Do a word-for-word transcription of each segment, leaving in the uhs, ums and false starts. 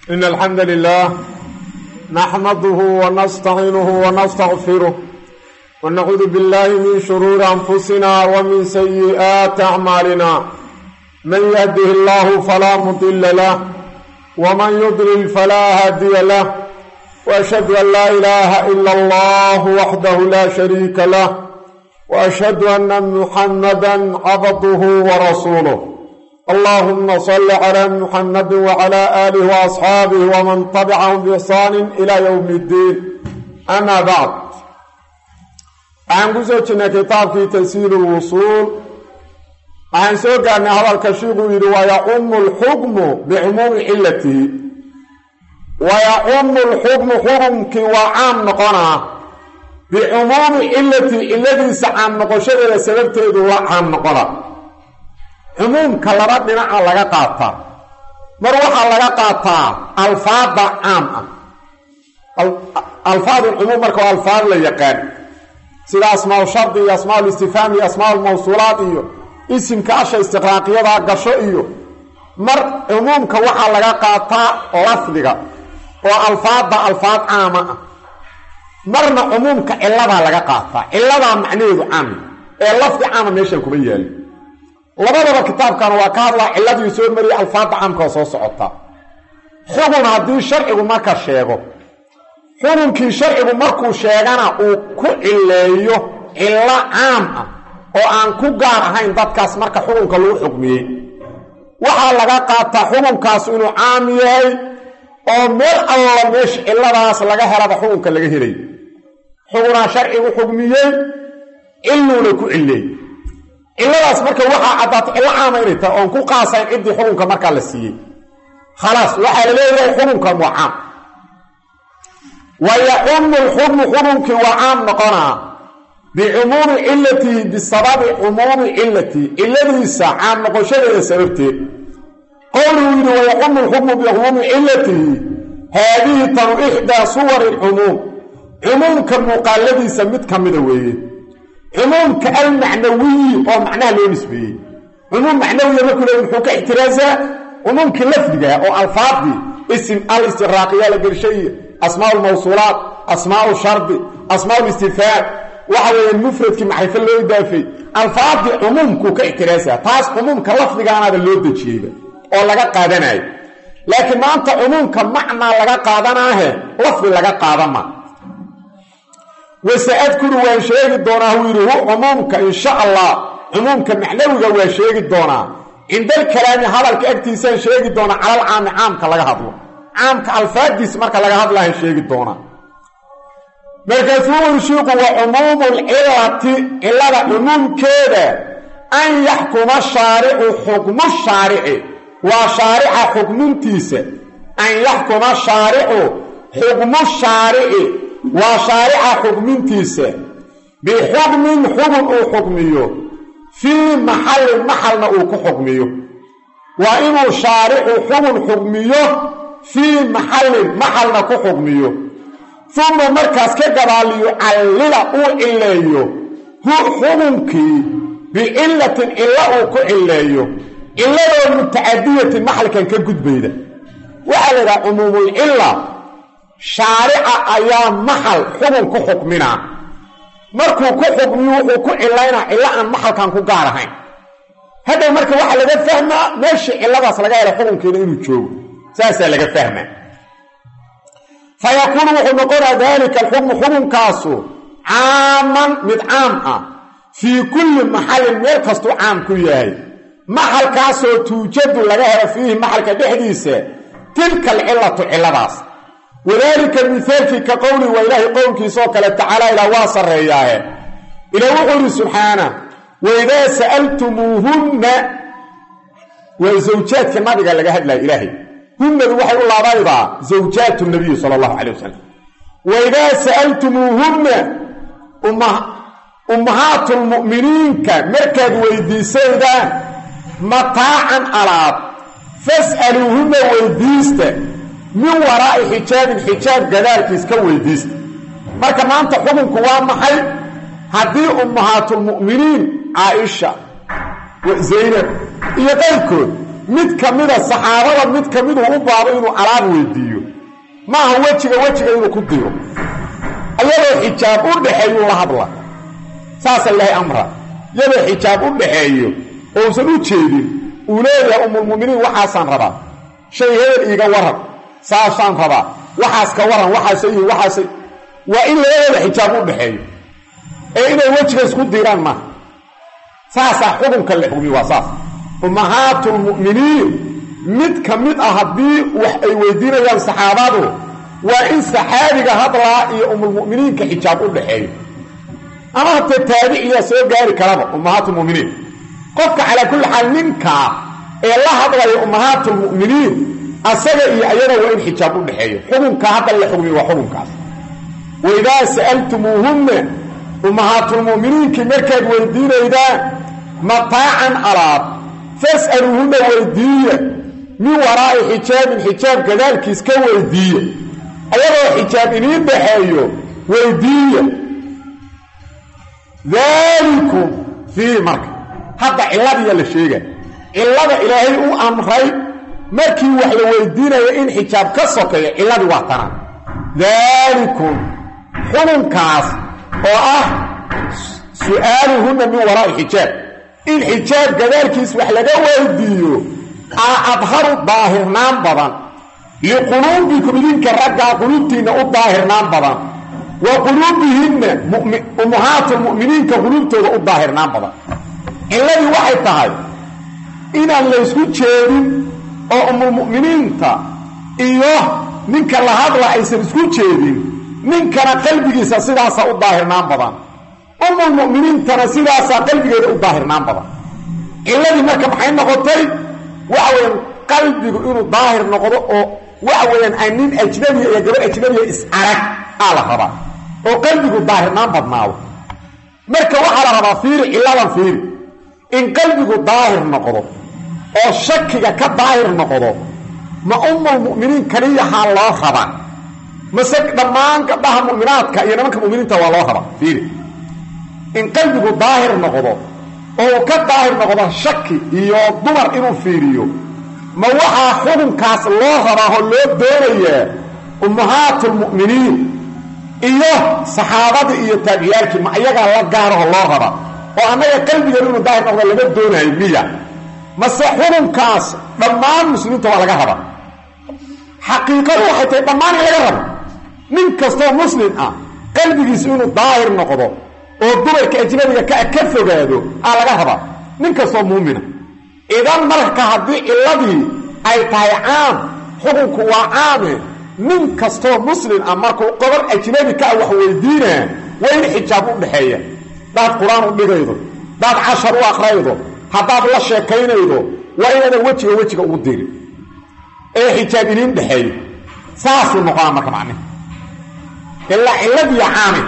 إن الحمد لله نحمده ونستعينه ونستغفره ونعوذ بالله من شرور أنفسنا ومن سيئات أعمالنا من يهده الله فلا مضل له ومن يضلل فلا هادي له وأشهد أن لا إله إلا الله وحده لا شريك له وأشهد أن محمدا عبده ورسوله اللهم صل على محمد وعلى آله وأصحابه ومن تبعهم بإحسان إلى يوم الدين أما بعد عن قصتنا كتاب في تسهيل الوصول عن سوق أن هذا الكشيخ ويعم الحكم بعموم علته ويعم الحكم حكمك وعام نقنا بعموم علته الذي سعام نقشده لسببته وعام نقنا عمومك لبا دينعا laga qaata mar waxa laga qaata alfaada aam alfaad umum marka alfaad la yaqaan sida asmaa shart iyo asmaa istifhaam iyo asmaa mawsuulaat iyo isimka asha istiqraaqiyada gasho iyo mar umumka waxa laga qaata lafdiga oo alfaada alfaad aam marna umumka illada laga qaata illada macnaheedu aam ee lafdi aam meesha kuma yaal labadaba kitaabkan waa ka hadlaa cilladii soo mariyay alfaada caamka soo socota xugun hadii sharcigu marka sheego xukunkii sharcigu markuu sheegana uu ku cileeyo illa caam ah oo aan ku gaar ahayn dadkaas marka xukunka lagu xukmiyay waxa laga qaataa xukunkaas inuu caam yahay oo meel alla meesh illadaas laga helaba xukunka laga helay xukuna sharcigu xukmiyay illuuna ku cileeyay illadaas marka waxa cadaat illa caamaynta oo ku qaasayn cidii xukunka marka la siiyay خلاص waxa la leeyahay xukunka waa caam ويعم الحكم حكمك وعام نقنا بعموم علته بسبب عموم علته الذي سعام نقشده سببته قوله ويعم الحكم بعموم علته هذه تر إحدى صور العموم عموم كمقالدي سميت كمدويه عموم كالمعنوي أو معناه له نسبي عموم معنوي يمكن أن يحوك احترازة عموم كلفظة أو الفاظي اسم الاستغراقية لقرشية أسماء الموصولات أسماء الشرط أسماء الاستفهام وحوى المفرد كما حيث الله يدافي الفاظي عموم كاحترازة تاس عموم كلفظة أنا بالله دجيبة أو لغا قادنا لكن ما أنت عموم كمعنى لغا قادنا لفظ لغا قادنا وسأذكر وشيء الدونة هو عمومك إن شاء الله عمومك معنوي وشيء الدونة عند الكلام هذا الكأكتسان شيء الدونة على العام عامك لغا هضله عامك الفادس مرك لغا هضله شيء الدونة مركزون الشيء هو عموم العلة إلا عموم كذا أن يحكم الشارع حكم الشارع وشارع حكم تيسة أن يحكم الشارع حكم الشارع وشارع حكمتيسه بحكم حكم او حكميه في محل محل او كحكميه وانه شارع حكم حكميه في محل محل كحكميه ثم مركز كغباليو علل او اليو هو حكمك بعله الا او كعليو الا متعديه محل كان كغدبيده وعلى عموم الا شارع ايام محل حكم كحكمنا markuu ku xukmiyo wuxuu ku cilayna ila aan maxalkan ku gaar ahayn hada marka waxa laga fahmaa meesha ciladaas laga helo xukunkeena inuu joogo saasa laga fahmaa fayakunu wuxuu noqonaa dalika xukm xukunkaasu caaman mid caam ah fi kulli mahal meel kasto caam ku yahay maxalkaasoo tuujadu laga helo fihi maxalka dhexdiisa tilka cilatu ciladaas وذلك المثال في كقول وإله قولك سوك تعالى إلى واصر رياه إلى وحر سبحانه وإذا سألتموهن وزوجات كما قال لك هذا إلهي هن الوحي الله بيضا زوجات النبي صلى الله عليه وسلم وإذا سألتموهن أمهات المؤمنين كمركز ويدي سيدة مطاعا أراب فاسألوهن ويديسته من وراء حجاب الحجاب جدارك يسكوي ديس marka maanta xukunku waa maxay hadii ummahatul mu'miniin Aisha wa Zainab iyo qaybkood mid kamida saxaabada mid kamidu u baabo inuu alaab weydiiyo maaha wejiga wejiga inuu ku diro ayadoo xijaab u dhaxeeyo la hadla saasa ilaahay amra yadoo xijaab u dhaxeeyo oo uusan u jeedin uu leeyahay ummul mu'miniin waxaasan rabaa shay heer iiga waran saasaan rabaa waxaas ka waran waxaas iyo waxaas waa in leeyahay xijaab u dhaxeeyo ee inay wejiga isku diraan ma saasa xukunka la xukmi waa saas ummahatul mu'miniin mid kamid ah hadii wax ay weydiinayaan saxaabadu waa in saxaabiga hadlaa iyo ummul mu'miniinka xijaab u dhaxeeyo ama hata taabiciya soo gaari karaba ummahatul mu'miniin qofka ala kulli xal ninka ee la hadlayo ummahatul mu'miniin asaga iyo ayada waa in xijaab u dhaxeeyo xukunka hadda la xukmi waa xukunkaas wayda sa'altumuhunna ummahatul mu'miniin markaad weydiinaydaan mataacan alaab fas'aluhunna weydiiya min waraa'i xijaabin xijaab gadaalkiis ka weydiiya ayadoo xijaab iniin dhaxeeyo weydiiya daalikum fii marka hadda ciladiya la sheega cilada ilaahay u amray markii wax la weydiinayo in xijaab ka sokeeyo ciladi waa tanaan daalikum xukunkaas oo ah su'aaluhunna min waraa'i xijaab in xijaab gadaalkiis wax laga weydiiyo aa adharu daahirnaan badan liquluubikum idinka raggaa quluubtiinna u daahirnaan badan wa quluubihinna ummahaatu mu'miniinka quluubtooda u daahirnaan badan cilladii waxay tahay inaan laysku jeedin oo ummulmu'miniinta iyo ninka la hadla aysan isku jeedin ninkana qalbigiisa sidaasaa u daahirnaan badan ummulmu'miniintana sidaasaa qalbigeeda u daahirnaan badan cilladii marka maxay noqotay waxa weeyaan qalbigu inuu daahir noqdo oo waxa weeyaan ay nin ajnabiya iyo gabar ajnabiya is arag aa la rabaa oo qalbigu daahirnaan badnaado marka waxaa la rabaa fiiri cilladan fiiri in qalbigu daahir noqdo oo shakiga ka daahir noqdo ma ummul mu'miniin kaliyaha loo rabaa mase dhammaan gabdhaha mu'minaadka iyo nimanka mu'miniinta waa loo rabaa fiiri in qalbigu daahir noqdo oo ka daahir noqdo shaki iyo dumar inuu fiiriyo ma waxaa xukunkaas loo rabaa oo loo doonayaa ummahaatul mu'miniin iyo saxaabada iyo taabiciyaalkii ma iyagaa la gaaraho loo rabaa oo annaga qalbigeenu inuu daahir noqdo laga doonayo miya mase xukunkaas dhammaan muslimiinta waa laga rabaa xaqiiqadu waxay tahay dhammaan in laga rabo nin kastoo muslim ah qalbigiisu inuu daahir noqdo oo dumarka ajnabiga ka ka fogaado aa laga rabaa nin kastoo muumina idan marka haddii cilladii ay tahay caam xukunku waa caame nin kastoo muslim ah markuu qobar ajnabi ka wax weydiinaa waa in xijaab u dhaxeeya daad qur-aan u dhigaydo daad cashar u aqraydo haddaad la sheekaynaydo waa inaadan wejiga wejiga ugu dirin ee xijaab iniin dhaxeeyo saasuu noqonaa marka macnihi ilaa cilladiiya caame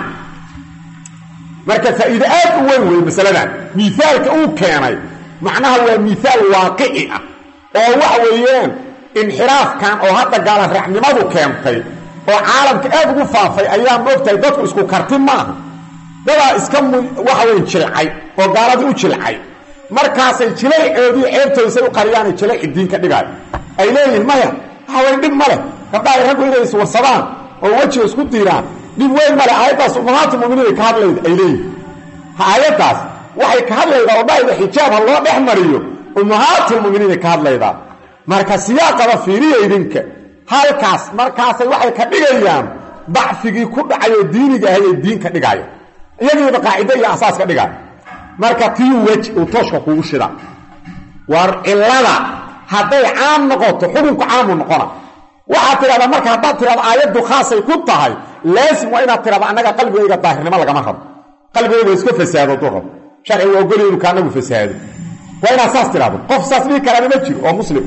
marka faa'iide aad u weyn weeye masaladan miaalka uu keenay macnaha waa miaal waaqici ah oo waxa weeyaan inxiraafkan oo hadda gaalaracnimadu keentay oo caalamka aad ugu faafay ayaa moogtahay dadku isku karti maaha dadaa iska waxa weyn jilcay oo gaaladii u jilcay markaasay jilaycoodii ceebtoodisay u qariyaanay jilayci diin ka dhigaayo ay leeyihiin maya waxa weyn dhib ma leh gabdhahay raggu inay iswarsadaan oo wejiga isku diiraan dhib weyn male aayaddaas ummahaatu muminiin ka hadlayda ay leeyihin aayaddaas waxay ka hadlaydaa oo dhahayda xijaab ha loo dhex mariyo ummahaatulmuminiinay ka hadlaydaa marka siyaaqaba fiiriya idinka halkaas markaasay waxay ka dhigayaan dacfigii ku dhacayoo diiniga ahay ay diin ka dhigaayo iyagiiba qaacido iyo asaas ka dhigaayo marka tii wej uu tooshka kugu shida war cillada hadday caam noqoto xukunku caamu noqona waxaad tidhahdaa marka haddaad tidhahda aayaddu khaasay ku tahay laasim waa inaad tidhahda annaga qalbigayga daahirnimo lagama rabo qalbigayga iska fasaado duu rabo sharcigu ogolya inu kaanagu fasaado waa inaad saas tidhahdo qof saas dhihi karaana ma jiro oo muslim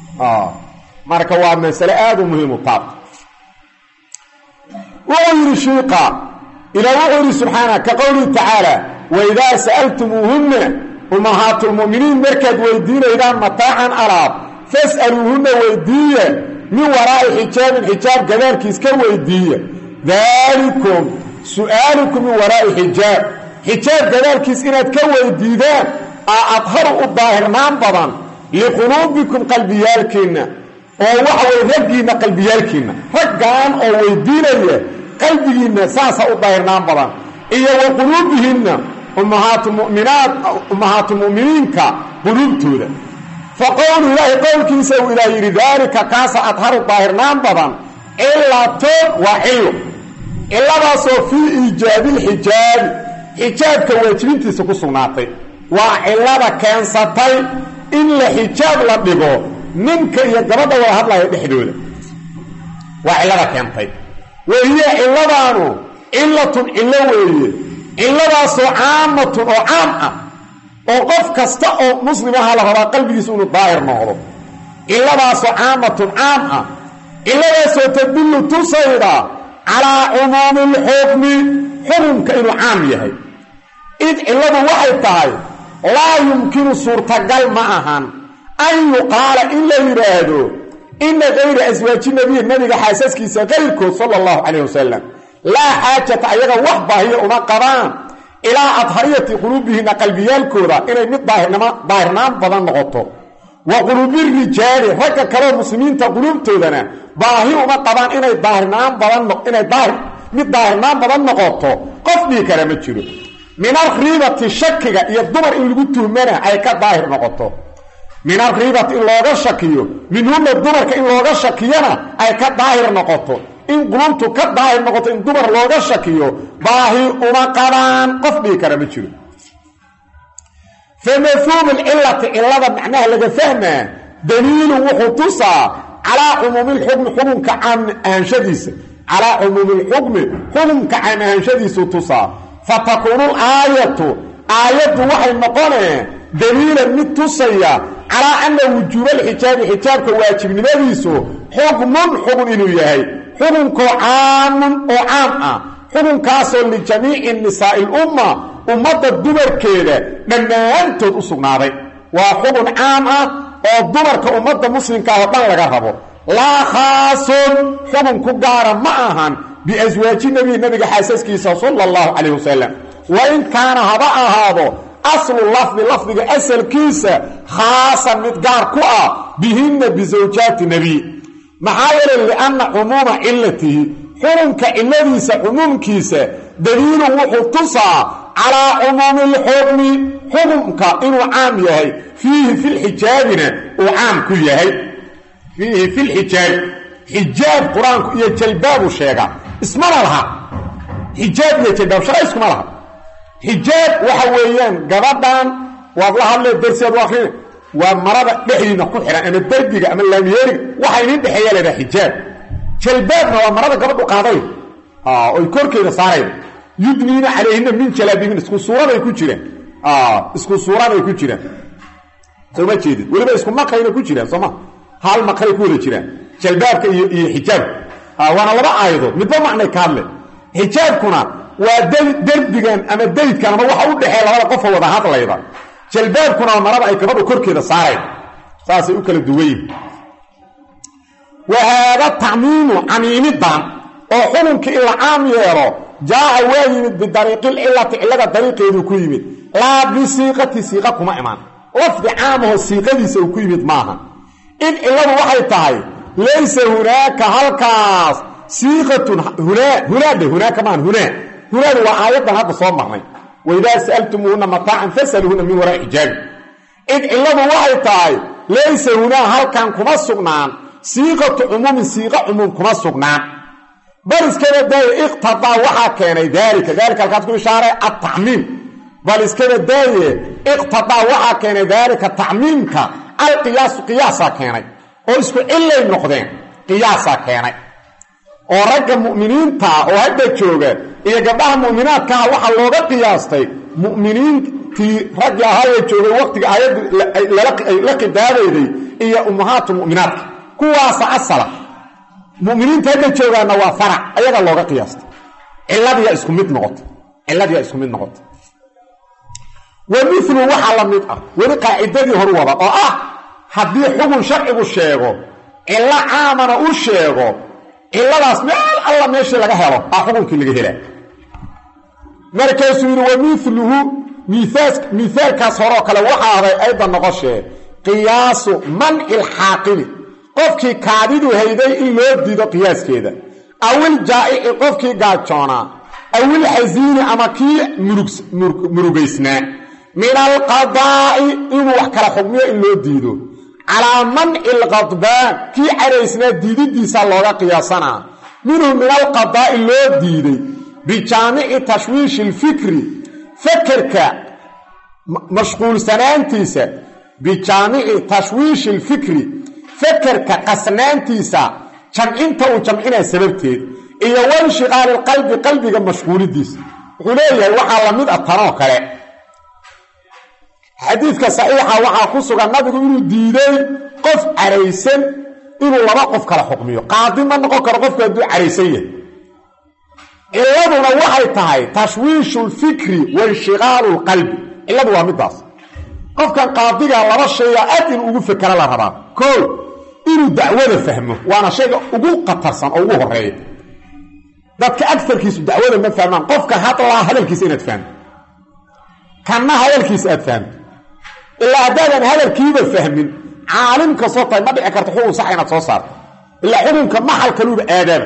marka waa masale aad u muhiimu taabta wuxuu yidhi shiiqa ilaa wuxuu yidhi subxaana ka qowlihi tacaala waidaa sa'altumuuhunna ummahaatulmu'miniin markaad weydiinaydaan mataacan alaab fas'aluuhunna weydiiya min waraa'i xijaabin xijaab gadaalkiis ka weydiiya daalikum su'aalukum min waraa'i xijaab xijaab gadaalkiis inaad ka weydiidaan aa adharu u daahirnaan badan liquluubikum qalbiyaalkiinna oo waxa way raggiinna qalbiyaalkiinna raggaan oo weydiinaya qalbigiinna saasa u daahirnaan badan iyo wa quluubihinna ummahaatu mu'minaat ummahaatu mu'miniinka quluubtooda fa qowlu ilaahi qowlkiisa uu ilaah yidhi daalika kaasa adharu daahirnaan badan cilatun waa cillo cilladaasoo fii iijaabilxijaabi xijaabka waajibintiisa ku sugnaatay waa cillada keensatay in la xijaab la dhigo ninka iyo gabadha wada hadlaya dhexdooda waa cillada keentay wahiya cilladaanu cillatun cillo weeye cilladaasoo caamatun oo caam ah oo qof kasta oo muslimaha la rabaa qalbigiisa inuu daahir noqdo cilladaasoo caamatun caam ah cilladaasoo tadullu tusayda calaa cumuumi lxukmi xukunka inuu caam yahay id cilladu waxay tahay laa yumkinu suurtagal ma ahan an yuqaala in la yidhaahdo ina kayra aswaaji nabiy nabiga xaasaskiisa kayrkood sala allahu calayh wasalam laa xaajata ayaga wax baahiya uma qabaan ilaa adhariyati quluubihinna qalbiyaalkooda inay mid daahirnaan badan noqoto wa quluubirijaali ragga kaleo muslimiinta quluubtoodana baahi uma qabaan inay daahirnaan badan inay daahir mid daahirnaan badan noqoto qof dhigi kara ma jiro min alriibati shakiga iyo dumar in lagu tuhmana ay ka daahir noqoto min alriibati in looga shakiyo minhuna dumarka in looga shakiyana ay ka daahir noqoto in qulubtu ka daahir noqoto in dumar looga shakiyo baahi uma qabaan qof dhigi kara ma jiro fa mafhuumu lcillati cillada macnaha laga fahmaa daliilu wuxuu tusaa calaa cumuumi lxukmi xukunka caam ahaanshadiisa calaa cumuumi lxukmi xukunka caam ahaanshadiisu tusaa fatakuunu laayatu aayaddu waxay noqonee daliilan mid tusaya calaa anna wujuuba alxijaabi xijaabka waajibnimadiisu xukmun xugun inuu yahay xukunkoo caamun oo caam ah xukunkaasoo lijamiici nisaa'i lumma ummadda dumarkeeda dhammaantood u sugnaaday waa xukun caam ah oo dumarka ummadda muslimka oo dhan laga rabo laa khaasun xukun ku gaara ma ahan biaswaaji nabiy nabiga xaasaskiisa sala allahu calayh wasalam wa in kaana haba ahaado aslu lafdi lafdiga asalkiisa khaasan mid gaar ku ah bihinna bisawjaati nebiy maxaa yeelay lianna cumuuma cillatihi xukunka cilladiisa cumuumkiisa daliilun wuxuu tusaa calaa cumuumi lxukmi xukunka inuu caam yahay fiihi filxijaabina uu caam ku yahay fiihi filxijaabi xijaab qur-aanku iyo jalbaabuu sheegaa ismana laha xijaab iyo jalbaab shaqa iskuma laha xijaab waxa weeyaan gabadhan waad la hadlee darsiaad u akrina waa marada dhexdiina ku xihan ama derbiga ama laamiyeeriga waxa inin dhexeeya laydhaha xijaab jalbaabna waa marada gabadhu qaaday oy korkeeda saarayda yudniina calayhina min jalaabihin isku suuraday ku jiraan isku suuraday ku jiraan sooma jeedid weliba isku maqayna ku jiraan sooma hal maqray ku wada jiraan jalbaabka iyo iyo xijaabka waana laba aayadood midba macnay ka hadle xijaabkuna waa derbigan ama daydkan ama waxa u dhexeeya labada qofa wada hadlayda jalbaabkuna waa marada ay gabadhu korkeeda saarayn saasay u kala duwan yihin wahaada tacmiimu camiimidan oo xukunkii in la caam yeelo jaaca waa yimid bidariiqilcillati cillada dariiqeeduu ku yimid laa bisiiqati siiqa kuma imaan lafdi caamaho siiqadiisa uu ku yimid maaha in cilladu waxay tahay laysa hunaaka halkaas siiqatun hunaa hunaadhe hunaaka maahan hunaa hunaadu waa aayaddan hadda soo marnay waidaa sa'altumuuhunna mataacan fasaluuhunna min waraa xijaabi in cilladu waxay tahay laysa hunaa halkan kuma sugnaan siiqatu cumuumin siiqa cumuum kuma sugnaan bal iskaba daaye iqtadaa waxaa keenay daalika daalika halkaas ku ishaaray atacmiim bal iskaba daaye iqtadaa waxaa keenay daalika tacmiimka alqiyaasu qiyaasaa keenay oo isku cillay noqdeen qiyaasaa keenay oo ragga mu'miniintaa oo hadda jooga iyo gabdhaha mu'minaadkaha waxaa looga qiyaastay mu'miniintii raggii ahaayee joogay waqtiga aayaddu la qidaabayday iyo ummahaatu mu'minaadka kuwaasa asala mu'miniinta hadda joogaana waa farac ayaga looga qiyaastay cilladiya isku mid noqota cilladiya isku mid noqota wa milu waxaa la mid ah weli qaacidadii horu wada oo ah haddii xugun sharcigu sheego cillo caamana u sheego cilladaas meel alla meeshii laga helo aa xukunkii laga helaa markaasuu yidhi wa miluhu miaalkaas horoo kale waxaa aday ayda noqoshee qiyaasu manci lxaaqili qofkii kaadidu hayday in loo diido qiyaaskeeda awil jaa'ici qofkii gaajoonaa awil xasiini ama kii murugaysnaa min alqadaa'i inuu wax kala xugmiyo in loo diido calaa manci lqadbaan kii caraysnaa diididiisa looga qiyaasanaa minhu min alqadaa'i loo diiday bijaamici tashwiishi lfikri fakerka mashquulsanaantiisa bijaamici tashwiishi lfikri fakerka qasnaantiisa jamcinta uu jamcinaa sababteed iyo wanshiqaali lqalbi qalbiga mashquulidiisa wuxuu leeyahay waxaa lamid ah tanoo kale xadiidka saxiixa waxaa ku sugan nabigu inuu diiday qof caraysan inuu laba qof kala xukmiyo qaadi ma noqon karo qofku hadduu caraysan yahay ciladuna waxay tahay tashwiishu lfikri wainshigaalu lqalbi ciladu waa midaas qofkan qaadiga laba shayga aad inuu ugu fekera la rabaa koo inuu dacwada fahmo waana shayga ugu qatarsan oo ugu horeeya dadka agarkiisu dacwada ma fahmaan qofka hadlaa hadalkiisa inaad fahamto kanna hadalkiisa aad fahamto ilaa haddaadan hadalkiiba fahmin caalim kastoo tahay ma dhici karto xukun sax inaad soo saarto ilaa xukunka maxal kaluuba aadaaba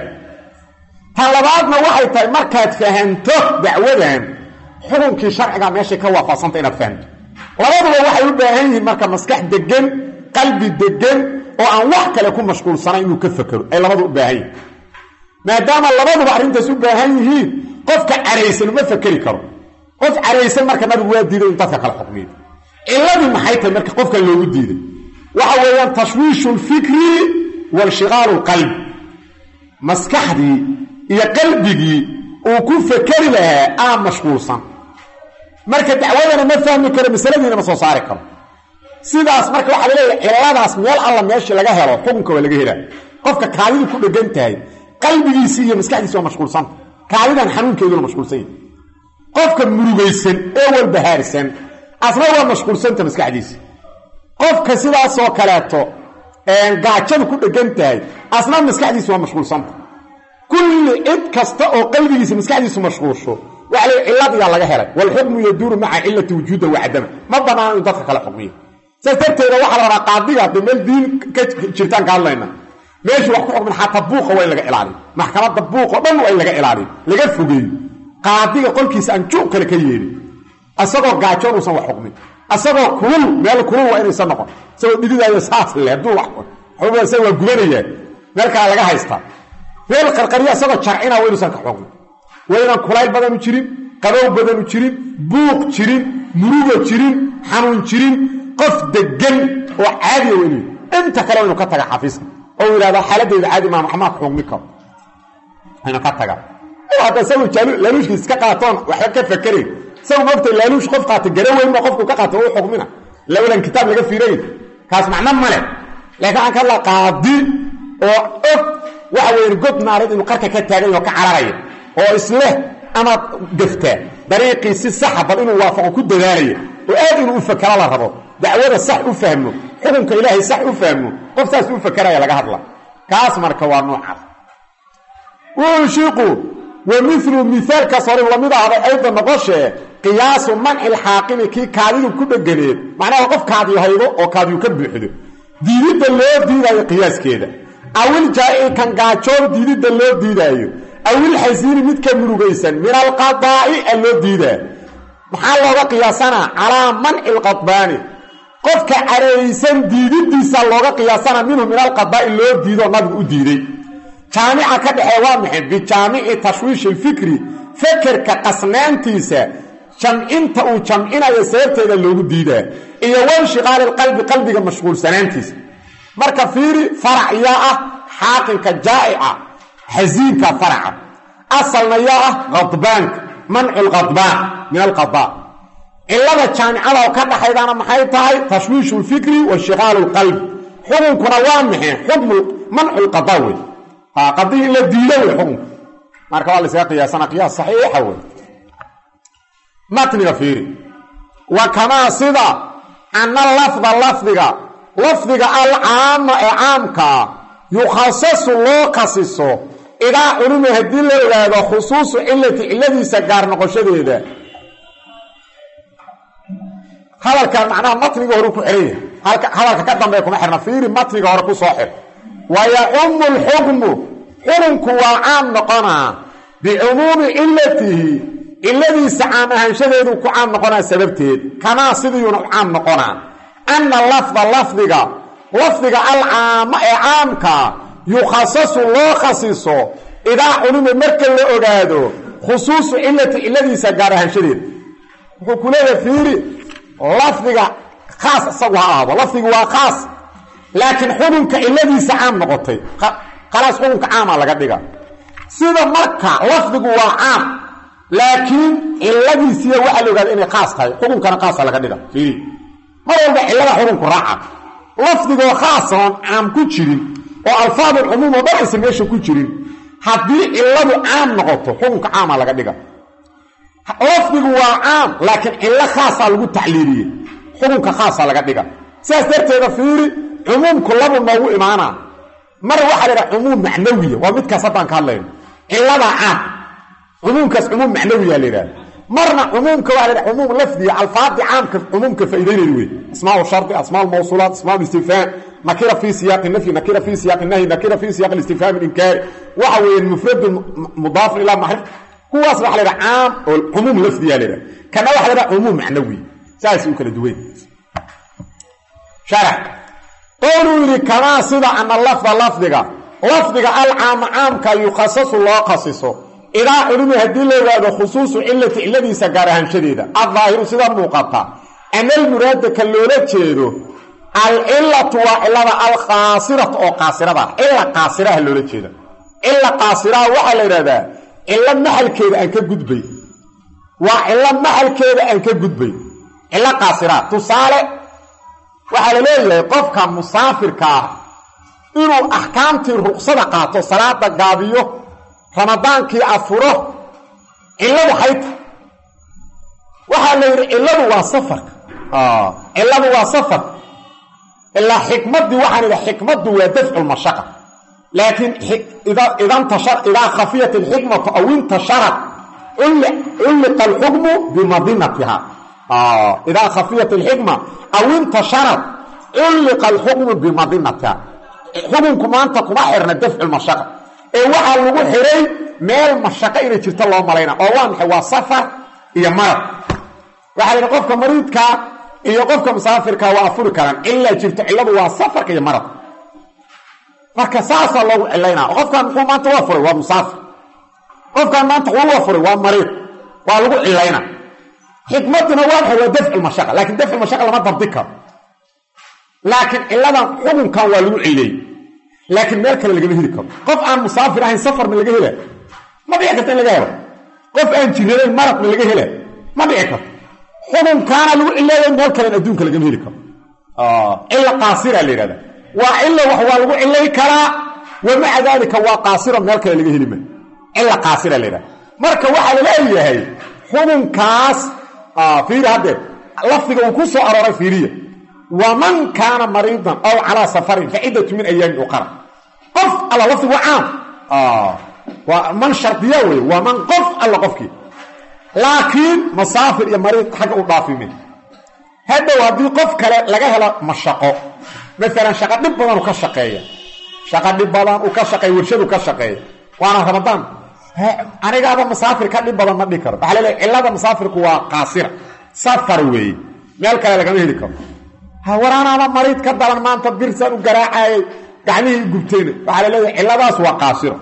tan labaadna waxay tahay markaad fahanto dacwadan xukunkii sharciga meeshay ka waafaqsanta inaad fahamto labaduba waxay u baahan yihiin marka maskax degan qalbi degan oo aan wax kale ku mashquulsanayn inuu ka fakero ay labadu u baahan yihiin maadaama labaduba arrintaas u baahan yihiin qofka caraysan uma fakeri karo qof caraysan marka nabigu waa diiday in dadka kala xukmiyo ciladii maxay tahay marka qofka loogu diiday waxa weeyaan tashwiishu lfikri wainshigaalu lqalbi maskaxdii iyo qalbigii uu ku fekeri lahaa aan mashquulsan marka dacwadana ma fahmi karo masaladiina ma soo saari karo sidaas marka waxaa laleeyahay ciladaas meel alla meeshii laga helo xukunka waa laga helaa qofka kaadidu ku dhegan tahay qalbigiisii iyo maskaxdiisi waa mashquulsanta kaadidan xanuunkeeduna mashquulsan yahay qofka murugaysan ee walbahaarsan asna waa mashquulsanta maskaxdiisi qofka sidaasoo kaleeto gaajadu ku dhegan tahay asna maskaxdiisi waa mashquulsanta kulli cid kasta oo qalbigiisa maskaxdiisu mashquulsho waxa la ciladiyaa laga helay walxukmu yaduuru maca cilati wujuuda wa cadama ma banaano in dadka kala xukmiyo saas darteeda waxaa la rabaa qaadiga hadda meel diin ka jirtaan ka hadlayna meeshii wax ku xukmin xataa buuqa waa in laga ilaaliyo maxkamadda buuqoo dhan waa in laga ilaaliyo laga fogeeyo qaadiga qolkiisa aan juuq kale ka yeelin asagoo gaajoon uusan wax xukmin asagoo kulul meel kulul waa inaysan noqon isagoo dhididaayo saas le hadduu wax xukmin isaga waa gubanayaa meel kale laga haystaa meel qarqariya isagoo jarcina waa inuusan ka xukmin waa inaan kulayl badanu jirin qabow badanu jirin buuq jirin murugo jirin xanuun jirin qof degan oo caadiya waa inuu inta kale waa inuu ka taga xafiiska oo yidhahda xaaladdeeda caadi maa maxmaa ka xukmi karo inuu ka taga hadda isagu laaluushkiis iska qaatoon waxba ka fakerayn isagu maogtay laaluush qof qaata gara weyn ba qofku ka qaato u xukmina lawlan kitaab laga fiirayn kaas macno male laakiin waxaan ka hadlaa qaadi oo og waxa weyn god naareed inuu qarka ka taagan yaho ka cararaya oo isleh amaad gaftaa dariiqii si saxa bal inuu waafaqo ku dadaalayo oo aad inuu u fakero la rabo dacwada sax u fahmo xukunka ilaahay sax u fahmo qof saas u fakeraya laga hadla kaas marka waa noocaas wunshiqu wa mithlu mithaalkaas hore lamid ahday ayda noqoshee qiyaasu manci lxaaqimi kii kaadidu ku dheganeed macnaha qof kaadiyo haydo oo kaadiyu ka buuxdo diididda loo diidaayo qiyaaskeeda awil jaa'ici kan gaajoon diididda loo diidaayo awil xasiini midka murugaysan min alqadaa'i a loo diidaa maxaa looga qiyaasanaa calaa manci lqadbaani qofka caraysan diididiisa looga qiyaasanaa minhu min alqadaa'i loo diidoo nabigu u diiday jaamica ka dhexee waa maxay bijaamici tashwiishi lfikri fekerka qasnaantiisa jamcinta uu jamcinayo sababteeda loogu diidaa iyo wanshiqaali lqalbi qalbiga mashquulsanaantiisa marka fiiri farac yaa ah xaaqinka jaa'ica xasiinka faraca asalna yaa ah qadbaanka mancu lqadbaan min alqadaa cilada jaamicada oo ka dhaxaydana maxay tahay tashwiishu lfikri wainshigaalu lqalbi xukunkuna waa maxay xukmu mancu lqadaa wey qadii in la diido wey xukunka marka waa laysaga qiyaasana qiyaas saxiixa wey matniga fiiri wa kamaa sida ana lafda lafdiga lafdiga alcaama ee caamkaa yukhasasu loo khasiso idaa culima haddii la ogaado khusuusu cilati ciladiisa gaar noqoshadeeda hadalkan macnaha matniga horu ku xihan yahay halka hadalka ka dambeeya kuma xirna fiiri matniga hore ku soo xir waya umul hukmu xukmku waa aan noqona bi'umumi illatihi illadiisa aan ahanshadeedu ku aan noqona sababteed kana sidii uu aan noqona anna lafdha lafdiga lafdiga al-aama ee aamka yukhassasu loo khasiso idaa ulima marka la ogaado khusuusu illati illadiisa gaar ahanshadeed wuxuu ku leeyahay fiiri lafdiga khaas asagu ha ahaado lafdigu waa khaas laakiin xukunka illadiisa caam noqotay khalaas xukunka caama laga dhiga sida marka lafdigu waa caam laakiin illadiisiya waxa la ogaado inay khaas tahay xukunkana khaasa laga dhiga fiiri mar walba illada xukunku raaca lafdigoo khaasoon caam ku jirin oo alfaad ulumuum oo dhan aysan meesha ku jirin haddii illadu caam noqoto xukunka caama laga dhiga lafdigu waa caam laakiin illo khaasaa lagu tacliiliyey xukunka khaasa laga dhiga sidaas darteeda fiiri cumuumku labu noogu imaanaa mar waxaa la yidhaha cumuum macnawiya waa midkaas haddaan ka hadlayno cilladaa caam cumuumkaas cumuum macnawiya la yidhaha marna cumuumka waa la yidhaha cumuum lafdiya alfaadii caamka cumuumka faa'iidaynayda wey asmaa shardi asmaa mawsuulaat asmaa istifhaam nakira fi siyaaqi nafyi nakira fi siyaaqi nahyi nakira fi siyaaqi istifhaam inkaari waxa weeyaan mufrad mudaaf ilaa macrif kuwaas waxa la yidhaha caam oo cumuum lafdiya la yidhaha kana waxa la yidhaha cumuum macnawi saas uu kala duwan sharax qowluu yidhi kamaa sida ana lafda lafdiga lafdiga alcaama caamka yukhassasu loo khasiso idaa culimi haddii la ogaado khusuusu cillati cilladiisa gaar ahaanshadeeda addaahiru sida muuqata ana almuraada ka loola jeedo alcillatu waa cillada alkhaasiratu oo qaasirada cilla qaasiraha loola jeeda cilla qaasiraha waxaa la yidhahdaa cillo maxalkeeda aan ka gudbay waa cillo maxalkeeda aan ka gudbay cillo qaasira tusaale waxaa la leeyahay qofka musaafirka ah inuu axkaamtii ruqsada qaato salaada gaabiyo ramadaankii afuro cilladu xayta waxaa la yidhi cilladu waa safarka cilladu waa safarka ilaa xikmaddii waxaan idhi xikmaddu waa dafculmashaqa laakiin idaa khafiyat alxikmatu aw intasharat culliqa alxukmu bimadinatiha idaa khafiyat alxikma aw intasharat culliqa alxukmu bimadinatiha xukunku maanta kuma xirna dafculmashaqa ee waxaa lagu xiray meel mashaqo inay jirto loo malayna oo waa maxay waa safar iyo marad waxaa la qofka mariidka iyo qofka musaafirka waa afuri karaan ilaa jirto cilladu waa safarka iyo marad marka saasa loogu cilaynaa qofkan muxuu maanta waa furay waa musaafir qofkan maanta wuu waa furay waa mariid waa lagu cilaynaa xikmaduna waa maxay waa dafcu mashaqa laakiin dafcu mashaqa lama dabdi karo laakiin ciladan xukunkan waa lagu cileeyey laakiin meel kale lagama heli karo qof aan musaafir ahayn safar ma laga hela ma dhici karta in laga helo qof aan jiranayn marad ma laga hela ma dhici karto xukunkaana lagu cileeyo meel kalen adduunka lagama heli karo cilla qaasira la yidhahda waa cilla wax waa lagu cilay karaa wa maca daalika waa qaasiro meel kale laga heli maayo cilla qaasira la yidhahda marka waxaa la leeyahay xukunkaas fiiri haddee lafdiga uu ku soo arooray fiiriya waman kaana mariidan aw calaa safarin faciddatu min ayaamin uqara qof alla lafdigu caam waa man shardiya wey waa man qof alla qofkii laakiin masaafir iyo mariid xagga u dhaafimin hadhow haddii qof kale laga helo mashaqo maalan shaqo dhib badan uu ka shaqeeya shaqo dhib badan uu ka shaqeeya warshadu ka shaqeeya waana ramadaan anigaaba masaafir ka dhib badan ma dhihi karo waxaa laleeyahay cillada masaafirku waa qaasira safar weeye meel kale lagama heli karo hawaraanaaba mariid ka daran maanta birsaan u garaacayay gacmihii gubtayna waxaa la leeyahay cilladaas waa qaasira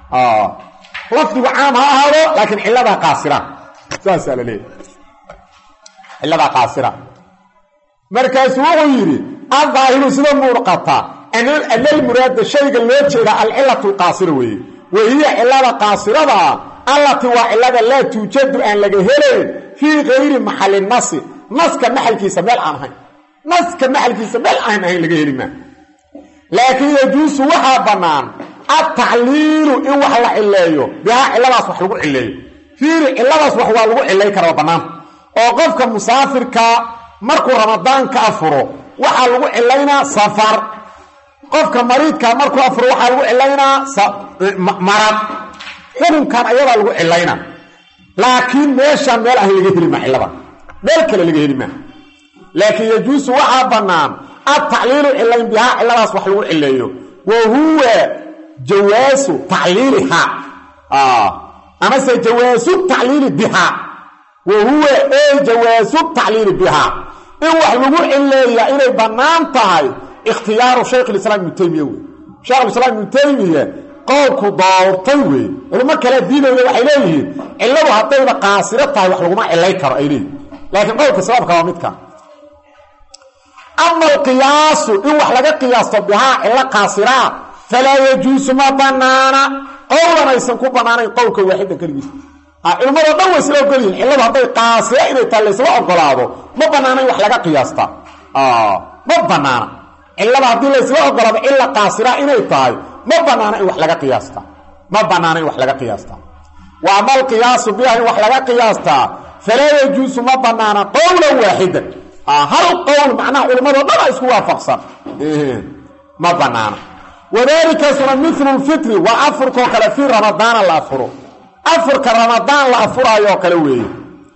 lafdigu caam ha ahaado laakiin cilladaa qaasira saasaa la leeyahay cilladaa qaasira markaasuu wuxuu yidhi aldaahiru sida muuqata analmuraada shayga loo jeeda alcillatu alqaasira weeye wahiya cillada qaasirada allati waa cillada laa tuujadu aan laga helayn fii kayri maxali nasi naska maxalkiisa meel aan ahayn naska maxalkiisa meel aan ahayn laga heli maa laakiin yajuusu waxaa bannaan altacliilu in wax la cileeyo bihaa cilladaas wax lagu cileeyo fiiri cilladaas wax waa lagu cilay karaa bannaan oo qofka musaafirka markuu ramadaanka afuro waxaa lagu cilaynaa safar qofka mariidka markuu afuro waxaa lagu cilaynaa marad xukunkan ayadaa lagu cilaynaa laakiin meeshaan meel ahayn laga heli maa cillada meel kale laga heli maa laakiin yajuusu waxaa bannaan التعليل إلا بها إلا راس وحلو إليه وهو جواز تعليلها آه أما سجواز التعليل بها وهو إيه جواز التعليل بها إيه وحلو إليه إليه بنانتهي اختيار شيخ الإسلام ابن تيمية شيخ الإسلام ابن تيمية قولك دورتي ولما كان دينه إليه إلا وحطيه قاصرتها وحلو ما إليك رأيني لكن قولك سبب كوامتك أما القياس إن وحلق قياس بها إلا قاصرة فلا يجوز ما بنانا قولا ما يسنكو بنانا قولك واحدا كريس المرة دوا يسلو قليل إلا وحطيه قاصرة إذا تلسوا أقلاده ما بنانا وحلق قياستا آه ما بنانا إلا وحطيه يسلو أقلاده إلا قاصرة إذا تاي ما بنانا وحلق قياستا ما بنانا وحلق قياستا وأما القياس بها إن وحلق قياستا فلا يجوز ما بنانا قولا واحدا آه هل قول معناه علماء وضع اسكوا فقصا إيه ما بنانا وذلك سنة مثل الفطر وأفرك وكلا في رمضان الأفر أفرك رمضان الأفر أيها كلاوي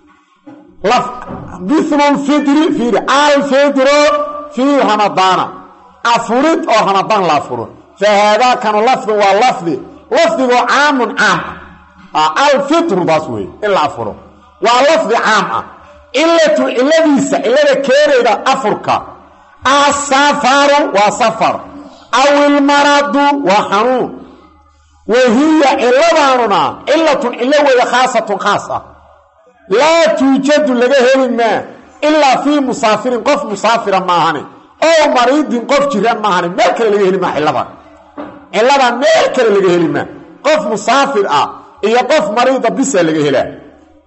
مثل الفطر في الفطر في رمضان أفرد أو رمضان الأفر فهذا كان لفظ واللفظ لفظ عام عام آه الفطر باسوي الأفر واللفظ عام إلا إلذيس إلا كيريدا أفركا السفر وسفر أو المرض وحنون وهي إلا باننا إلا إلا وهي خاصة خاصة لا توجد لغير ما إلا في مسافر قف مسافر معهن أو مريض قف جيران معهن مالك لغير ما إلا بان إلا بان مالك لغير ما قف مسافر آه إيا قف مريض بس لغير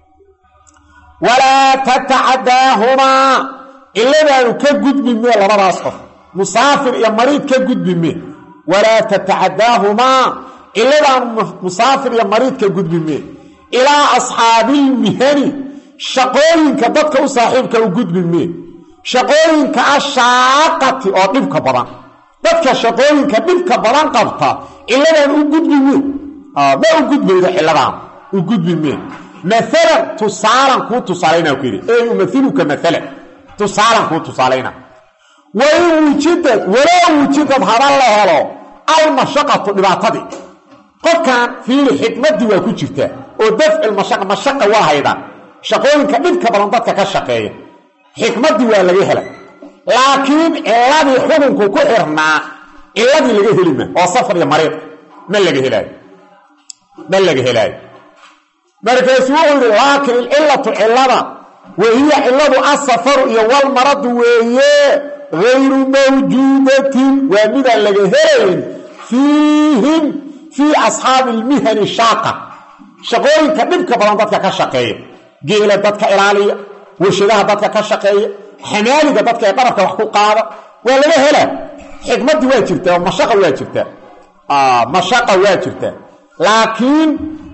ولا تتعداهما إلا بأنه كجد بمي لما راسخف مسافر يا مريض كجد بمي ولا تتعداهما إلا بأنه مسافر يا مريض كجد بمي إلى أصحاب المهن شقوين كدتك وصاحبك وجد بمي شقوين كأشاقة أو نبك بران دتك شقوين كنبك بران قبطة إلا بأنه وجد بمي آه ما وجد بمي إلا بأنه وجد بمي مثلا تصالًا كنت تصالينا وكيري ايه يمثلك مثلا تصالًا كنت تصالينا وإن وجدت ولا وجدت هذا الله هلو المشقة لبعتدي قد كان في الحكمة دي وكو جرتا ودفع المشقة مشقة واحدة شقوين كبيرك بلندتك كالشقية حكمة دي ولا يهلا لكن الذي حكمك كحرنا الذي لقيه لما وصفر يا مريض من لقيه هلاي من لقيه هلاي مركز وقل لكن الإلة علة وهي علة السفر والمرض وهي غير موجودة ومدى لغيرين فيهم في أصحاب المهن الشاقة شقوين كنبك بلندتك كالشقية جيلة دتك إلالية وشدها دتك كالشقية حمالي دتك يطرفك وحقوق هذا ولا هلا حكمة واجبتها ومشاقة واجبتها آه مشاقة واجبتها لكن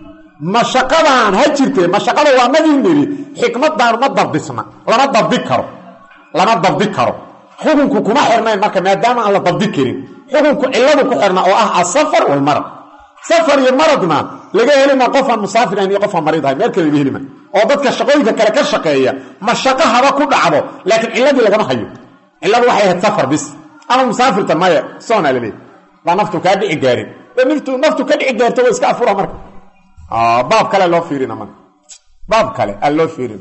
مشقدان هجرتي مشقده waa madiniri xikmadan ma dabdisna lama dabdi karo lama dabdi karo xukunku kuma xirnaan marka maadaama aan la dabdi karin xukunku ciladu ku xirna oo ah safar wal marad safar iyo maradna laga helina qof musaafir iyo qof mariid ah meel kale helima oo dadka shaqooyinka kale ka shaqeeya mashaqaha ku dhacdo laakiin ciladu laga hayo ciladu waxay ahayd safar bis ama musaafir tamaya soona leeyahay la naftu ka dhici gaarin naftu naftu ka dhici gaarto way iska afura marka آه باب كلا لو فيرنا من باب كلا لو فيرنا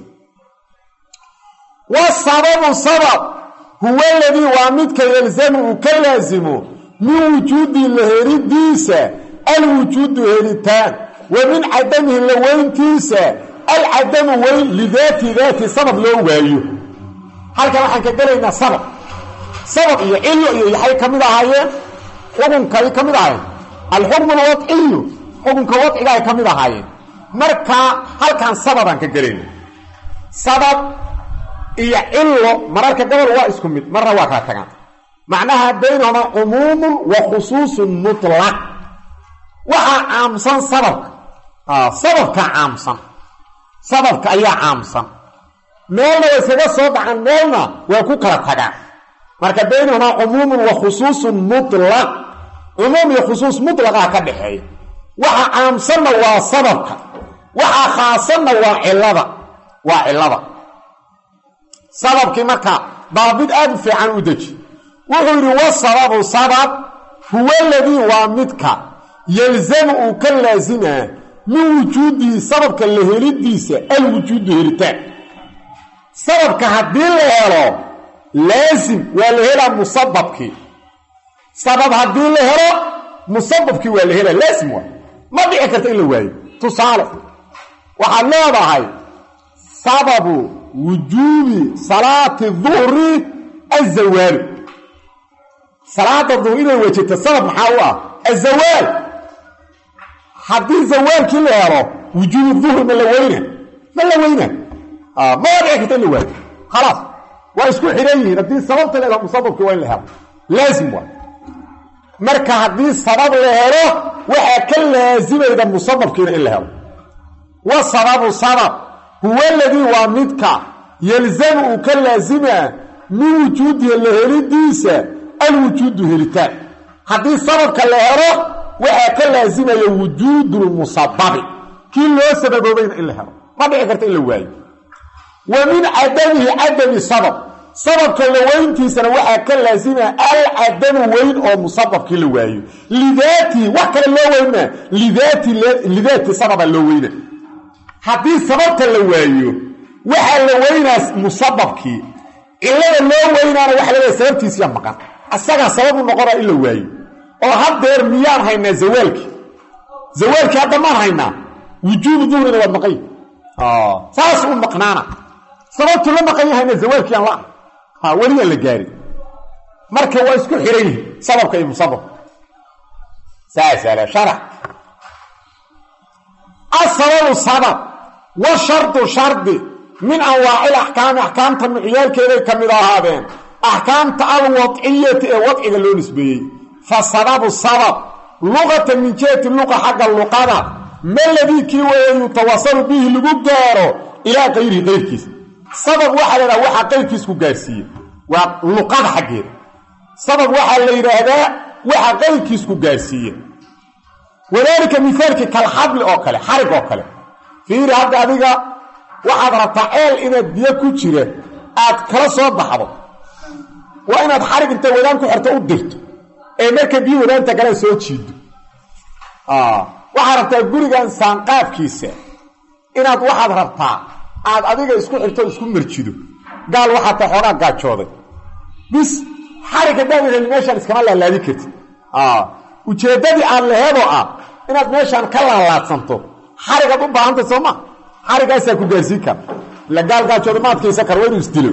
والسبب السبب هو الذي وامدك يلزم وكلازم من وجود الهريد ديسة الوجود هريتان ومن عدمه اللوين تيسة العدم وين لذات ذات سبب لو وايو هل كما حكا قلنا سبب سبب يعيو يحي كمدا هاي حكم كاي كمدا هاي الحكم الوضعي xukunka wadciga ay kamid ahaayeen marka halkan sababan ka galin sabab iyo illo mararka gobol waa isku mid marna waa ka tagaan macnaha baynahuma umum wa khusus mutlaq waxa aamsan sabab ah sababka aamsan sababka ayaa aamsan meelna way isaga soo dhacan meelna waa ku kala tagaan marka baynahuma umum wa khusus mutlaq umum iyo khusus mutlaq ka dhaxeeyo waxa aamsanna waa sababka waxa khaasanna waa cilada waa cilada sababkii marka baabid aad fiican u daji وحوري والسبب سبب هو الذي وامدك يلزم وكل لازمه من وجود سبب كالهيريديس الوجود هيرتان سبب كهدي له لازم والهيرا مسببك سبب هدي له مسببك والهيرا لازم ما بيعكرت الا واي تصالح waxaa leedahay sababu wujubi salaati dhuhri az-zawal salaata dhuhri inay wajibto sabab maxaa u ah az-zawal hadii zawalkii la helo wujubi dhuhri ma la weyna ma la weyna ah ma dhigta la waay خلاص waa isku xireeyeen hadii sababta la musababki waa la helo laazim waa marka hadii sabab la helo waxa ka laazimayda musababkiina in la helo والسبب سبب هو الذي وامدك يلزم كاللازمة من وجود الهريديس الوجود هريتان هذه سبب كالهرة وحا كاللازمة وجود المسبب كل سبب بين الهرة ما بيعكرت إلا واي ومن عدمه عدم سبب سبب كالوين تيسان وحا كاللازمة العدم وين أو مسبب كل واي لذاتي وحكا اللوين لذاتي لذاتي سبب اللوين haddii sababta la waayo waxa la weynaas musababkii ilaa loo weynaana waxa la sababtiisa maqan asaga sabab u noqora ila waayo oo hadeer miyaan hayna zawalki zawalki hadda ma hayna wujuud dhuhrina wad maqay ah saas u maqnaana sababtu la maqay hayna zawalki aan la ha wali la gaari marka waa isku xiray sababka iyo musabab saas ala sharax السبب سبب والشرط شرط من أنواع الأحكام أحكام تنعيال كذا كمدا هذين أحكام الوضعية وضعية اللونسبية فالسبب السبب لغة من جهة اللغة حق اللغة ما الذي كيوه يتواصل به لقداره إلى غير غير كيس سبب واحد لنا واحد غير كيس كقاسية واللغة حقير سبب واحد لنا هذا واحد غير كيس كقاسية وذلك مثالك كالحبل أوكله حرق أوكله في هذا هذا واحد رطعال إن الدنيا كتيرة أد كلا صوت بحبه وإن الحرق أنت ودانك حرت أودرت إيه مركب بيه ودان تكلا صوت شيد آه واحد رطع يقولك إنسان قاف كيسة إن هذا واحد رطع أد أديك يسكون حرت يسكون مرتشيدو قال واحد تحونا قاعد شوذي بس حرق الدنيا للماشان إسكمال الله ذكرت آه ujeedadii aan la helo ah inaad meeshan ka laalaadsanto xariga u baahanta Soomaa xarigaas ku gaarsiin kar la gaalgaajoodo maadkiisa karweyn isdilo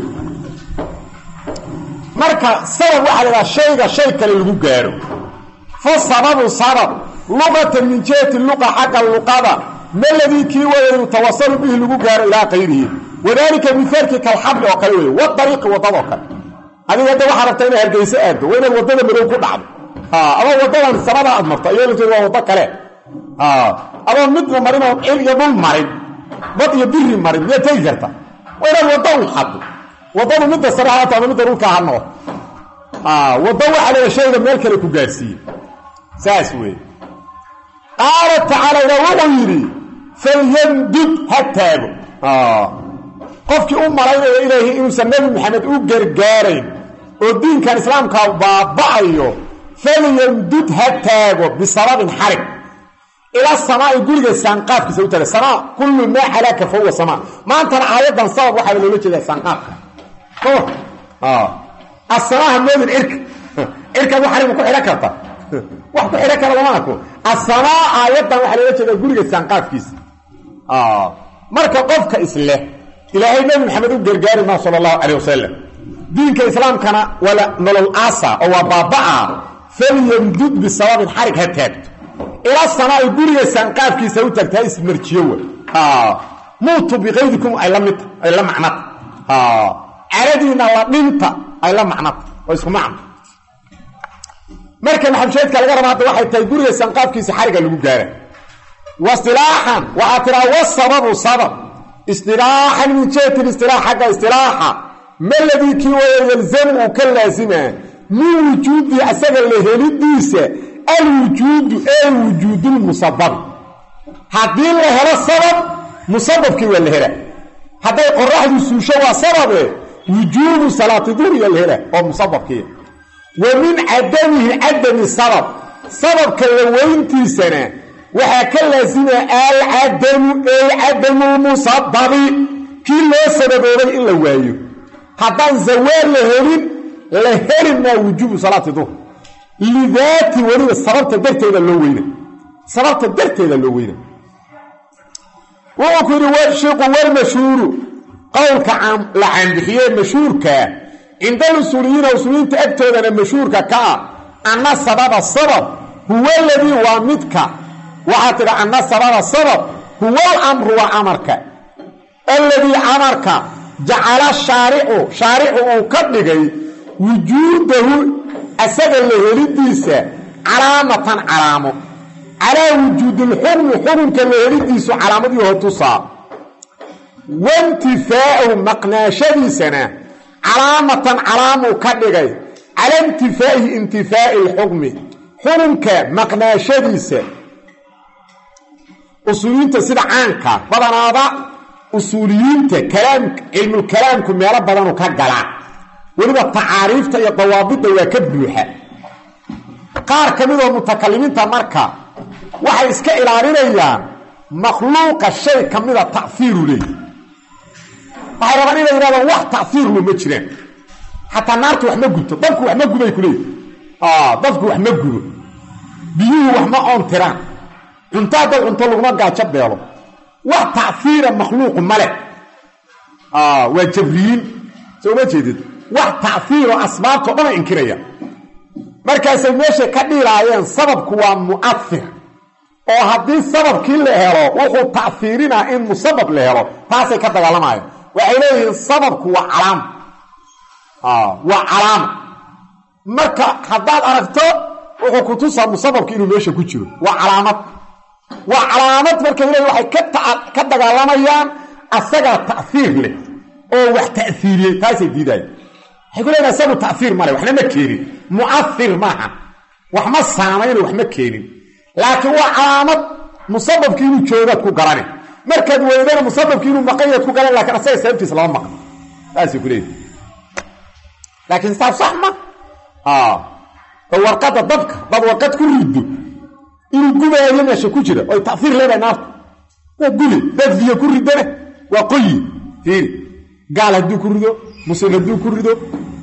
marka sabab waxa la shayga shay kale lagu gaaro fa sababu sabab lugata min jeeti luqa haqa luqada malladhi ki wayu tawassul bihi lagu gaaro ila qayrihi wadaalika mithalki kal habl oo kale weey wad dariiq wadada kale adiga waxa rabtaa in hargeysa aado weyn wadada madow ku dhacdo اه aba wadadan sabada aad marto ayuu jeedo wada kale اه aba mid marino il iyo dul marin bad iyo biri marin ya tay karta wada wada u xad wada mid saraata ama mid dhulka hano اه wada waxa la sheegay meel kale ku gaarsiin saas weey qaala ta'ala wa yiri falyamdud hatta اه qofkii u malaynayo ilaahay inuu nabi maxamed u gargaaray oo diinka islaamka baabaayo فليمدد هتاغو بسبب حرق إلى السماء يقول السنقاف كي سويتها السماء كل ما حلاك فهو السماء ما أنت عايدا سبب واحد اللي يقول السنقاف اه السماء هم من إرك إرك أبو حرق وكو حلاك أبطا وكو حلاك أبو ماكو السماء عايدا واحد اللي يقول السنقاف كيس اه مركا قفك إسله إلهي نبي محمد الجرجاري ما صلى الله عليه وسلم دينك الإسلام كان ولا نلو آسا أو بابا فليمدد بسبب حرق هتاكت إلى السماء يقول السنقاف كي سوتك تايس مرتشيوه ها موتوا بغيركم أي لم أي لم معنات ها عردينا لمنت أي لم معنات ويسكو معنا مركا محمشيت كالغرم هذا واحد تيقول السنقاف كي سحرق اللي بجاره واصطلاحا وعطرا والسبب سبب اصطلاحا من جهة الاصطلاح حق اصطلاحا ما الذي كي يلزم وكاللازمه من وجود أساق اللهلديسة الوجود أي وجود المسبب هذه اللهلة السبب مسبب كي اللهلة هذا يقول راح يسوشوا سبب وجود صلاة دور اللهلة أو مسبب كي ومن عدمه عدم السبب سبب كالوينتي سنة وحكا لازم العدم أي عدم المصدر كي لا سبب إلا وايو حتى زوال لهرين لهرين ما وجوب صلاة الظهر لذاتي ولي السبب تدرت إلى اللوينة سبب تدرت إلى اللوينة وأكون والشيق والمشهور قولك عن لعن بخيار مشهور كا عند الأصوليين والأصوليين تأكدوا أن المشهور كا أن السبب السبب هو الذي وامدك وعطر أن السبب السبب هو الأمر وأمرك الذي أمرك جعل الشارع شارع كبغي وجوده أسجل لهلديس علامة علامة على وجود الحرم حرم كالهلديس علامة يهتصى وانتفاء مقناشة سنة علامة علامة كبغي على انتفاء انتفاء الحكم حرم كمقناشة سنة أصوليين تسير عنك بدنا هذا أصوليين كلام علم الكلام كم يرى بدنا كجلا ولما التعاريف تيا ضوابط ويكبلها قار كمية المتكلمين تمركا وحي إسكا إلى رأينا مخلوق الشيء كمية تأثير ليه وحي رغانينا إلى واحد تأثير له مجرين حتى نارته وحنا قلت ضفك وحنا قلت يكوليه آه ضفك وحنا قلت بيوه وحنا أنتران انت هذا انت لغما قاعد تشبه واحد تأثير مخلوق ملك آه وجبريل سوى ما جديد واحد تأثير أسباب تقوم إنكرية مركز الميشة كدير عيان سبب كوا مؤثر oo hadii sababkii la helo wuxuu taafiirina in musabab la helo taasay ka dagaalamaya waxay leeyihiin sababku waa calaam ah waa calaam marka hadaad aragto wuxuu ku tusaa musababkii inuu meesha ku jiro waa calaamad waa calaamad marka ilaahay waxay ka ka dagaalamayaan asaga taafiir leh oo wax taafiiriyay taasay diiday waxay leeyihiin sabab taafiir male waxna ma keenin mu'athir maaha wax ma saameeyo wax ma keenin لكن هو عامد مسبب كينو جوغاد كو غراني markaad weydana musababki inuu maqayad ku galan laakiin asay sababtiisa lama maqan taasi ku leeyahay laakiin saaf sax ma ah warqada dadka dad warqad ku rido inuu gubayo meesha ku jira oo taafiir leeyahay naafta waa guli dad biyo ku ridana waa qoyi fiir gaal haduu ku rido muslim haduu ku rido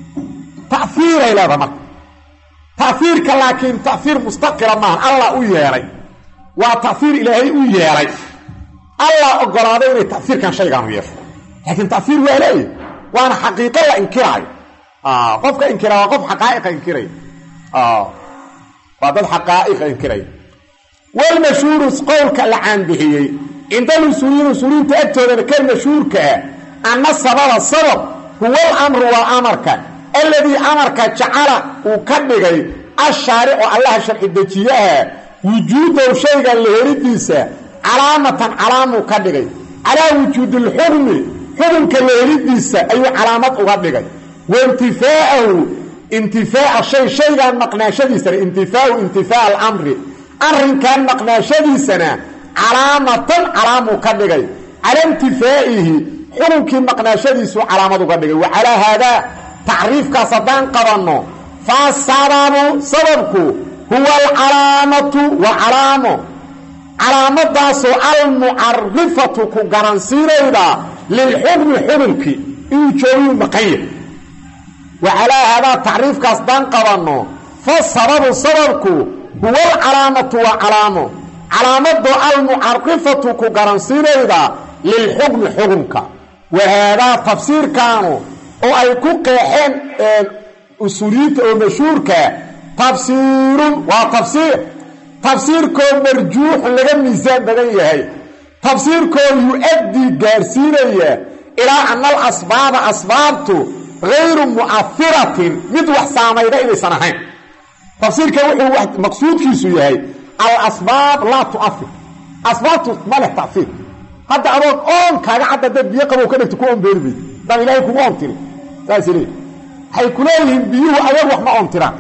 taafiir ay leedahay تأثير لكن تأثير مستقر معه الله وياي وتأثير إلهي وياي الله أقرأ لي تأثير كان شيء كانوا يفعل لكن تأثير وياي وأنا حقيقة لا إنكراي آه قفك إنكراي وقف حقائق إنكراي آه بعض الحقائق إنكراي والمشهور قول كالعان به عند الأصوليين الأصوليين تأكدوا أن كان مشهور كأن أن السبب السبب هو الأمر وأمرك الذي أمرك جعل وكبغي الشارع الله شرع الدجيه وجوده شيئا لهرديسه علامة علامة كبغي على وجود الحرم حرم كالهرديسه أي علامة كبغي وانتفاءه انتفاء الشيء شيئا مقناشديسه انتفاء انتفاء الأمر أمر كان مقناشديسه علامة علامة كبغي على انتفائه حرم كان مقناشديسه علامة كبغي وعلى هذا تعريف كصدان قرنه فالسبب سببك هو العلامة وعلامة علامة داسو المعرفة كغرانسيريدا للحكم حكمك إنجوي مقيم وعلى هذا تعريف كصدان قرنه فالسبب سببك هو العلامة وعلامة علامة المعرفة كغرانسيريدا للحكم حكمك وهذا تفسير كانوا oo ay ku qeexeen usuuliyada oo mashhuurka tafsiir waa tafsiir tafsiirko marjuux laga miisaan badan yahay tafsiirko yuaddi gaarsiinaya ila an al asbaab asbaabtu غير مؤثرة mid wax saameeyda inaysan ahayn tafsiirka wuxuu wax maqsuudkiisu yahay al asbaab la tu'athir asbaabtu ma leh ta'thir hadda adoon oon kaaga cadda biyo qabo ka dhigto ku oon beerbi dan ilaahay ku oon tiri taasiri hay kuleeyeen biyuhu ayar wax ma ontiraan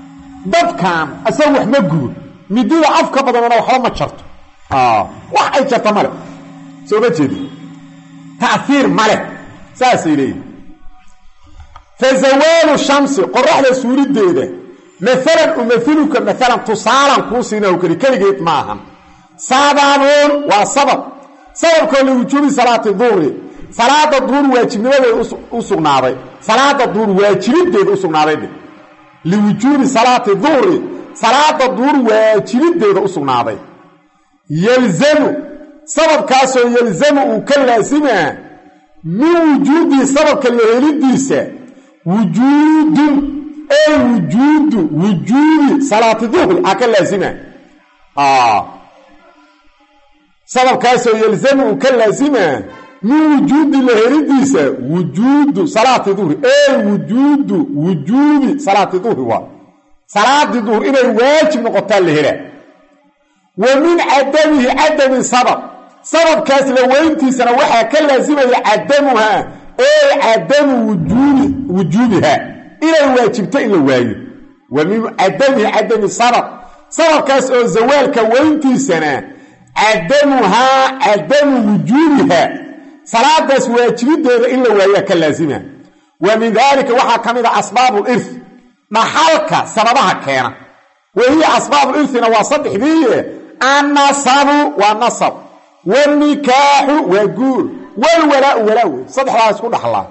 dadkan asaw wax ma gubo midida afka badanna wax ma jarto ah wax ay jarto male soo ma jeedi taathir male saasiri fa zawalu shamsi qorraxda suurideeda مثلا أمثلك مثلا تصالا كوسينا وكري كليجيت معهم سبب وسبب سبب كل وجوب صلاة الظهر صلاة الظهر واجبنimada usugnaabay صلاة الظهر waajibadeeda usugnaabay لوجوب صلاة الظهر صلاة الظهر waajibadeeda usugnaabay يلزم سبب كاسو يلزم وكلاسمه من وجود سبب كلهليديسه وجود اي وجود وجود صلاة الظهر اكل لازمه اه سبب كاسو يلزم وكلازمه من وجود لهليديسه وجود صلاة الظهر اي وجود وجود صلاة الظهر صلاة الظهر الى واجب نقطه لهله ومن عدمه عدم سبب سبب كاس لوينتي سنه waxa ka laazimaya عدمها اي عدم وجود وجودها الى واجبته الى وايو ومن عدمه عدم سبب سبب كاس او زوالك وينتي سنه عدمها عدم وجودها صلاه بس واجبته الى وايا ka laazima ومن ذلك waxa kamida اسباب الارث محلك سببها كينا وهي اسباب الارث وصدحديه النصب والنصب والنكاح والجور والولاء ولاء صدح راس كل حلا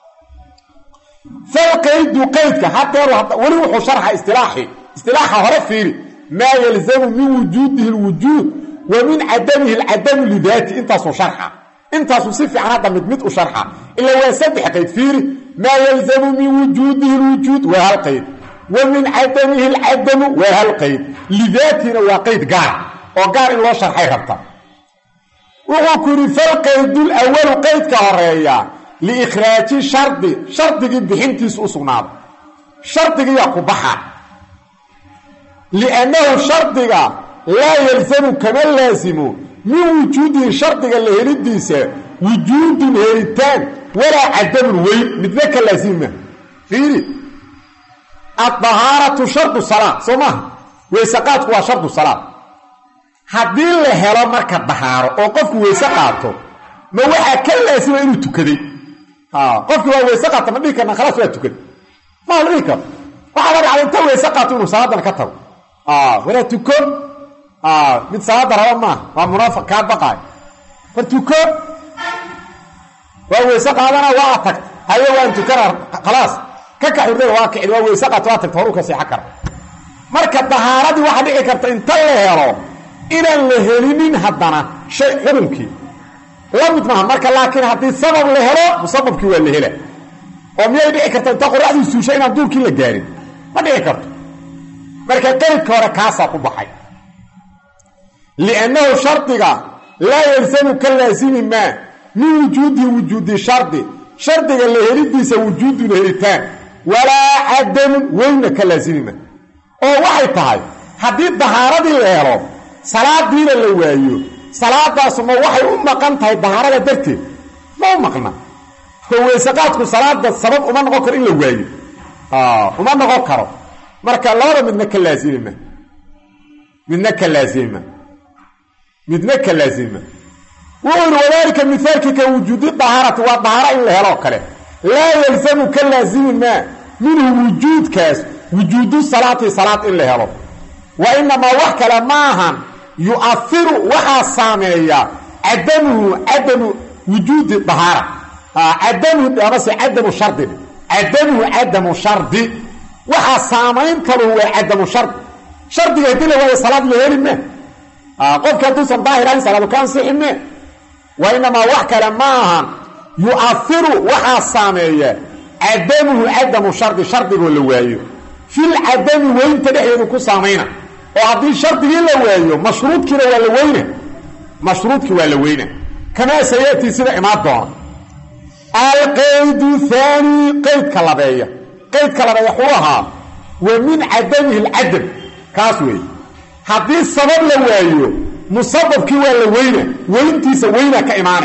فالقيد قيدك حتى ولو شرح اصطلاحي اصطلاحه هره فيري ما يلزم من وجوده الوجود ومن عدمه العدم لذاته انت سو شرحه انت سو صفي عن هذا مدمت وشرحه الا وسبح قيد فيري ما يلزم من وجوده الوجود وهالقيد ومن عدمه العدم وهالقيد لذاته وقيد قار وقال إن الله شرحي ربطة وقال فالقيد الأول قيد كهرية لإخراج شرط شرط بحنتيس أصناب شرط يقبحها لأنه شرط لا يلزم كما لازم من وجود شرط اللي هيرديسه وجود هيرتان ولا عدم وين مثلك لازمه فيري الطهارة شرط الصلاة سماه ويسقاتك وشرط الصلاة haddii la helo marka dahaaro oo qofku weysa qaato ma waxa ka laasimo inuu tukaday ah qofku waa weysa qaato ma dhig kana khalaas waa tukaday ma la dhig waxa la dhacay inta weysa qaato inuu salaada ka tago ah wala tukan ah mid salaada raba ma waa munaafiq ka baqay far tukan waa weysa qaadana waa tag hayo waa tukana khalaas ka ka xirday waa ka waa weysa qaato waa tag horu ka sii xakar marka dahaaradii waxa dhici karta inta la helo إلى اللهلين هدنا شيء حرمكي لابد معه مركا لكن هدي سبب لهلا مسببك هو اللهلا وميا يدعي كرتا تقول رأي السوشين عن دول كل الجارب ما دعي كرتا مركا قلت كورا كاسا قبحي لأنه شرطك لا يلزم كاللازم ما من وجوده وجود شرطي شرطك اللهلين ديس وجود لهلتان ولا عدم وين كاللازم ما oo waxay tahay hadii dahaaradi la helo salaadiina la waayo salaadaas ma waxay u maqan tahay dahaarada darteed ma u maqna weesaqaadku salaada sabab uma noqon karo in la waayo ah uma noqon karo marka labada midna ka laazima midna ka laazima midna ka laazima وقال وذلك مثالك كوجود الطهارة والطهارة إلا هلاك لا يلزم كاللازم ما منه وجود كاس وجود الصلاة صلاة إلا هلاك وإنما وحكى معها يؤثر وحا سامية عدمه عدم وجود الطهارة عدمه بس عدم شرط عدمه عدم شرط وحا سامين كانوا هو عدم شرط شرط يهدله هو صلاة لهير ما قف كانتو صنباهي لأن صلاة كان صحي ما وإنما وحكى معها يؤثر وحا سامية عدمه عدم شرط شرط اللوايو في العدم وين تدحيه كو سامينا وهذه شرط اللوايو مشروط كده ولا وينه مشروط كده ولا وينه كما سيأتي سيدة إمادة القيد الثاني قيد كلابية قيد كلابية حورها ومن عدمه العدم كاسوي هذه السبب لوايو مصبب كي ولا وينه وينتي سوينه كإيمانه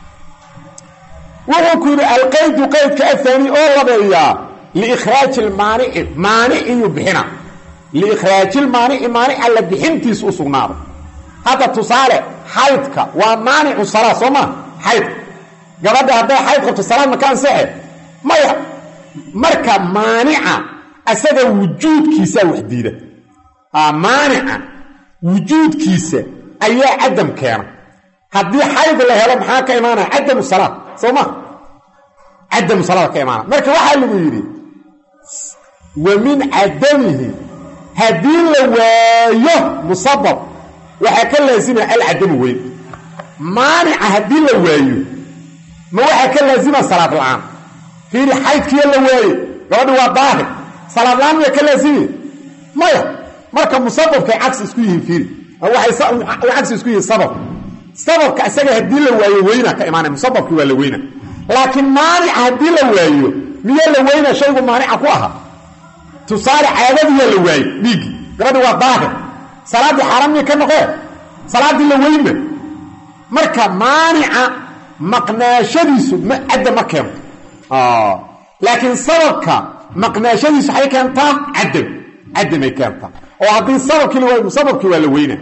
ويكون القيد قيد كالثاني أولبيا لإخراج المانع مانع يبحنا لإخراج المانع مانع على بحنتي سوسنار هذا تصالح حيثك ومانع الصلاة صمة حيث قبل هذا حيث قبل الصلاة مكان سحر ما مركب مانع asaga wujuudkiisa wax diida ah maanica wujuudkiisa ayaa cadam keena haddii xayd la helo maxaa ka imaanaya cadam salaad soo ma cadam salaad ka imaanaya marka waxaa lagu yidhi wa min cadamihi haddii la waayo musabab waxaa ka laazima alcadamu weyn maanica haddii la waayo ma waxaa ka laazima salaad la-aan fiiri xaydkiiya la waaye gabadhi waa daahir salaad la-aan way ka laazimi maya marka musababkay cagsi isku yihiin fiiri waxay cagsi isku yihiin sabab sababka isaga haddii la waayo weyna ka imaanaya musababkii waa la weyna laakiin maanica haddii la waayo miyaa la weyna shaygu maanica ku ahaa tusaale caadadiyaa la waayo dhiiggii gabadhi waa daahir salaaddii xaaraamii ka noqee salaaddii la weyna marka maanica maqnaashadiisu ma cadda ma keento laakiin sababka maqnaashadiisu waxay keentaa cadam cadamay keentaa oo haddii sababkii la waayo musababkii waa la weyna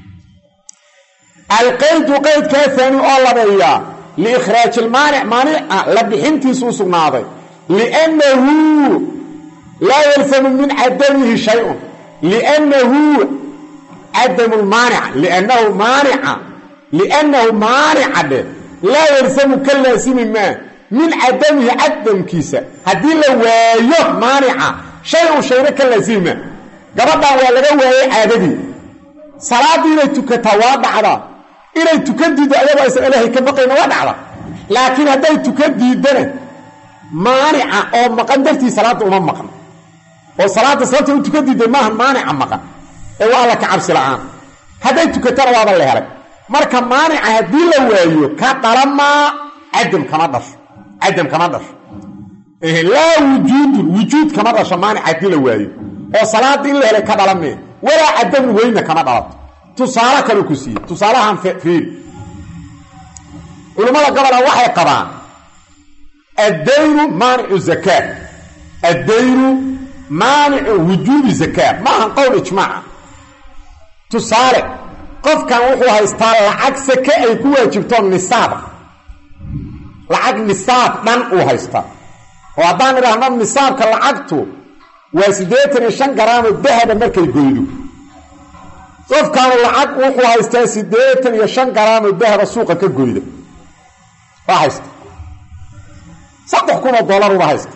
alqaydu qaydkaa haani oo labeeyaa liikhraaji ilmaanic maanica la bixintiisu u sugnaaday liannahu laa yalzamu min cadamihi shay-un liannahu cadamu lmaanica liannahu maanica liannahu maanica dhe laa yalzamu ka laasimi maa min cadamihi cadamkiisa haddii la waayo maanica shay-un shayna ka laasimi maa gabadhan waa laga waayay caadadii salaaddii inay tukataa waa dhacdaa inay tukan diiddo ayadoo aysan ilaahay ka baqayna waa dhacda laakiin hadday tukan diiddana maanica oo maqan dartii salaadda uma maqan oo salaadda sababta u tukan diidday maaha maanica maqan ee waa alla ka cabsi la-aan hadday tukatana waaba la helay marka maanica haddii la waayo ka dhalamaa cadam kama dhasho cadam kama dhasho laa wujuudun wujuud kama dhasho maanica haddii la waayo oo salaadda in la helay ka dhalamee walaa cadamun weyna kama dhalato tusaale kale ku siiye tusaalahan fiiri culammada gobola waxay qabaan addaynu maanicu zakaa addaynu maanicu wujuubi zakaa maahan qowl ijmaaca tusaale qofkan wuxuu haystaa lacag sake ay ku waajibto nisaaba lacag nisaab dhan uu haystaa oo haddaan idhaahno nisaabka lacagtu waa siddeetan iyo shan garaamoo dahaba markay goydo qofkaanu lacag wuxuu haystaa siddeetan iyo shan garaamoo dahaba suuqa ka goyda waa haysta saddex kun oo dollar uba haysta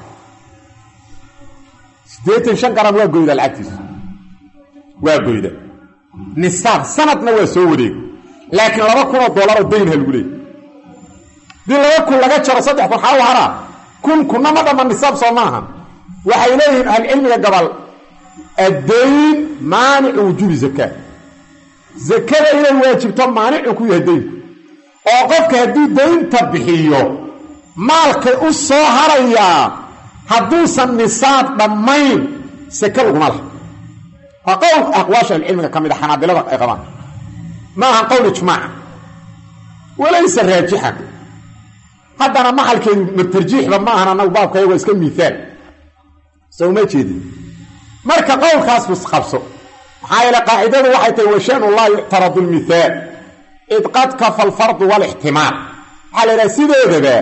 siddeetan shan garaam waa goyda lacagtiisa waa goyda nisaab sanadna waa soo wareeg laakiin laba kun oo dollaroo daynha lagu leeyay dii laba kun laga jaro saddex kun xaa u haraa kun kunna ma dhamma nisaab soo maaha waxay leeyihiin ahlucilmiga gobol addayn maanicu wujuubi zakaa zakada inay waajibto maanicu ku yahay daynku oo qofka hadduu daynta bixiyo maalkay u soo harayaa hadduusan nisaab dhammayn sake laguma laha waa qowl aqwaasha ahlucilmiga ka mid a xanaabilada ay qabaan maaha qowl ijmaaca walaysa raajixan haddana maxalkeedu martarjiixba maahan annagu baabkaya waa iska miihaal sowma jeedin marka qowlkaas bus qabso maxaa yeele qaacidadu waxay tahay washanu laa yuctaradu lmithaal id qad kafa alfardu walixtimaal waxaa la yidhaha sideedaba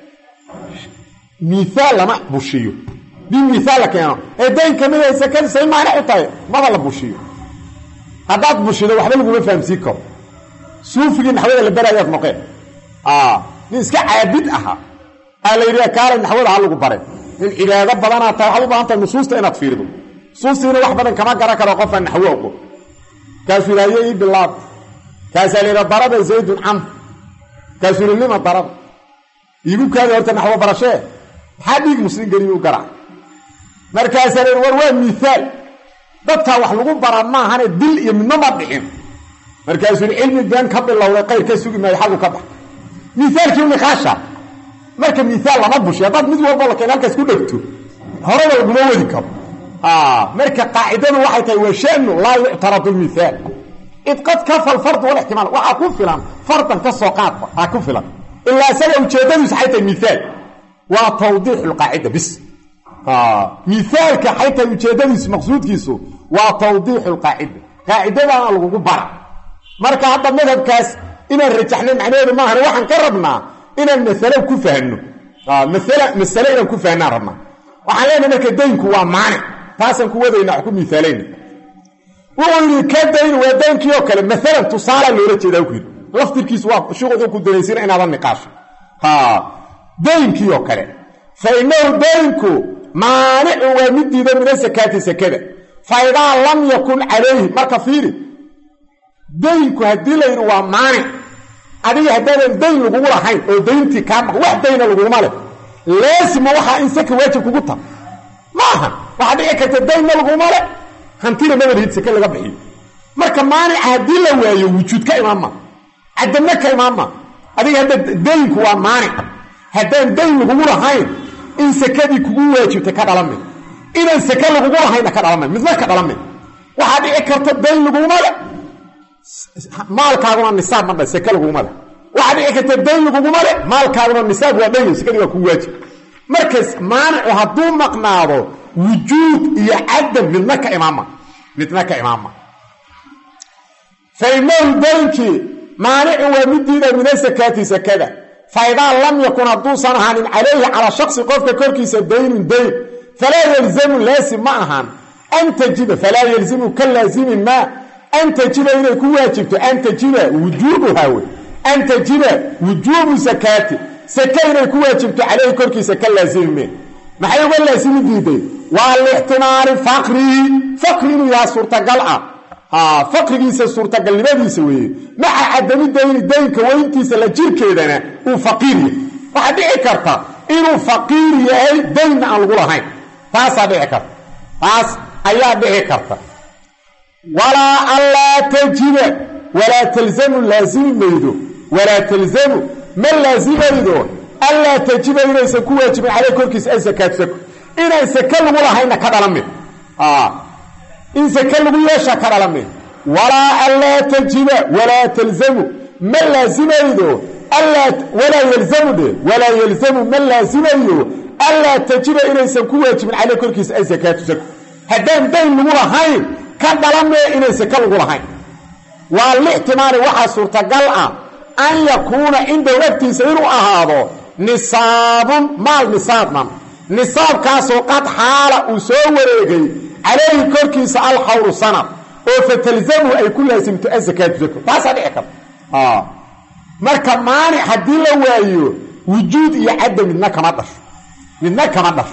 miihaal lama bushiyo dii miihaal la keeno ee dayn kamid ay sakadi say maanic u tahay maba la bushiyo haddaad bushido waxba laguma fahamsiin karo suufigii naxwada la baraayaad noqeen nin iska caabid ahaa aa la yidhaha kaale naxwada ha lagu bare nin cibaado badanaa tahay waxaad u baahan tahay nusuusta inaad fiirido nusuustiina wax badan kama garan karo qofaan naxwo oqo kaasuu yidhahyo ii bilaab kaasaa la yidhaha daraba zaydun camr kaasuu yidhi lima daraba iigu kaada horta naxwo barashee maxaa dhiig muslim geliyu u garac markaasaa la yidhi war waa miihaal dadkaa wax lagu baraa maahane dil iyo midno ma dhixin markaasuu yidhi cilmi been ka bilowday qayr ka sugi maayo xaggu ka bax miaalkii niqaasha marka miaal lama bushiy haddaad mid walbo la keen halkaas ku dhegto horaba laguma wadi karo marka qaacidadu waxay tahay waa shanu laa yuctaradu lmithaal id qad kafa alfardu walixtimaal waxaa ku filan fardan ka soo qaadba aa ku filan ilaa isaga ujeedadiisu xay tahay miaal waa tawdiixu lqaacida bis miaalka xay tahay ujeedadiisu maqsuudkiisu waa tawdiixu lqaacida qaacidadaana lagugu bara marka hadda madhabkaas inaan rajaxno macnaheedu maahan waxaan ka rabnaa inaan masalo ku fahno masale masale inaan ku fahnaan rabnaa waxaan leenahay marka daynku waa maanic taasan ku wadayna wax ku miisaalayna wuxuu ka dayn wadaankii oo kale maalan tusaale loola jeedaa ku yiri laftirkiisu waa shuqul ku dareysina inaad niqaash ha daynkii oo kale fa inuu daynku maanicu waa midiida min sakati sakada fa idaa lam yakun alayhi marka fiiri daynku hadii la yiri waa maanic adiga hadaan dayn lagu lahayn oo dayntii ka wax dayna lagu ma leh laazim waxa in saka waajib kugu ta maaha waxa dhici karta dayn lagu ma leh hantina ma wada saka laga bixiyo marka maanic hadii la waayo wujud ka imaama adana ka imaama adiga hadda daynku waa maanic hadaan dayn lagu lahayn in sakadii kugu waajibta ka dhalamay inaan saka lagu lahayn ka dhalamay midna ka dhalamay waxa dhici karta dayn lagu ma leh maalkaaguna nisaab ma saka lagu ma leh waxa dhici karta dayn lagu ma leh maalkaaguna nisaab waa dayn sakadii waa ku waajib markaas maanic haduu maqnaado wujud iyo adam midna ka imaama midna ka imaama faymal daynki maanic waa midiida min sakati sakada فإذا لم يكن حدوثا عن عليه على شخص قفك كركيس دين دين فلا يلزم لازم معها أن تجب فلا يلزم كاللازم ما أن تجب إليك واجبت أن تجب وجوبها أن تجب وجوب زكاة زكاة إليك واجبت عليه كركيس كاللازم ما ما حيقول لازم دين والاحتمال فقري فقري يا صورة قلعة ها فقريسا suurta galnimadiisa weeye ma cadami dayn daynka weyntiisa la jirkeedana uu faqiir waxa dhici karta inuu faqiir yahay dayn aan lagu lahayn taas dhici karta taas ayaa dhici karta wala alla tajiba wala talzamu lazim maydo wala talzamu ma lazim maydo alla tajiba inaysa ku waajibin عليه korkiisa zakat sako inay saka lagu lahayn ka dhalamay ah إن سكلوا يشا كرلمه ولا ألا تجب ولا تلزم ما لازم يدو ألا ولا يلزم ده ولا يلزم ما لازم يدو ألا تجب إلى سكوة من على كل كيس أي زكاة زكاة هدام دين المرهين كان دلمه إلى سكلوا المرهين والاحتمال واحد صورة قلعة أن يكون عند وقت سير هذا نصاب مال نصاب من نصاب كاسو قد حالة وسوريجي عليه كركيس الحور سنة وفتلزمه أي كل لازم تأزكاة ذكر تاسع دعكم آه مركب مانع حدي لو وايو وجود يعد منك مدر منك مدر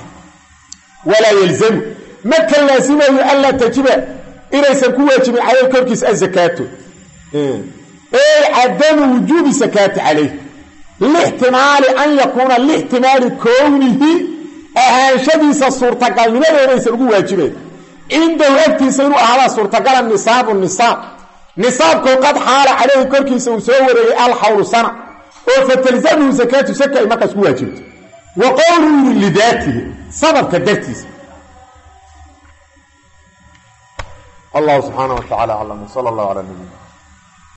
ولا يلزم ما كان لازم ألا تجب إلى سكوة من عليه كركيس الزكاة إيه إيه عدم وجود زكاة عليه الاحتمال أن يكون الاحتمال كونه أهانشديس الصورة قال لماذا ليس لقوة واجبين عنده وقت يصيروا على صورة قال النصاب والنصاب نصاب قد حال عليه كركي سوسور الحول سنة وفتلزمه زكاة سكة ما كسبوا واجب وقوله لذاته صبر كدرتيس الله سبحانه وتعالى علم صلى الله على النبي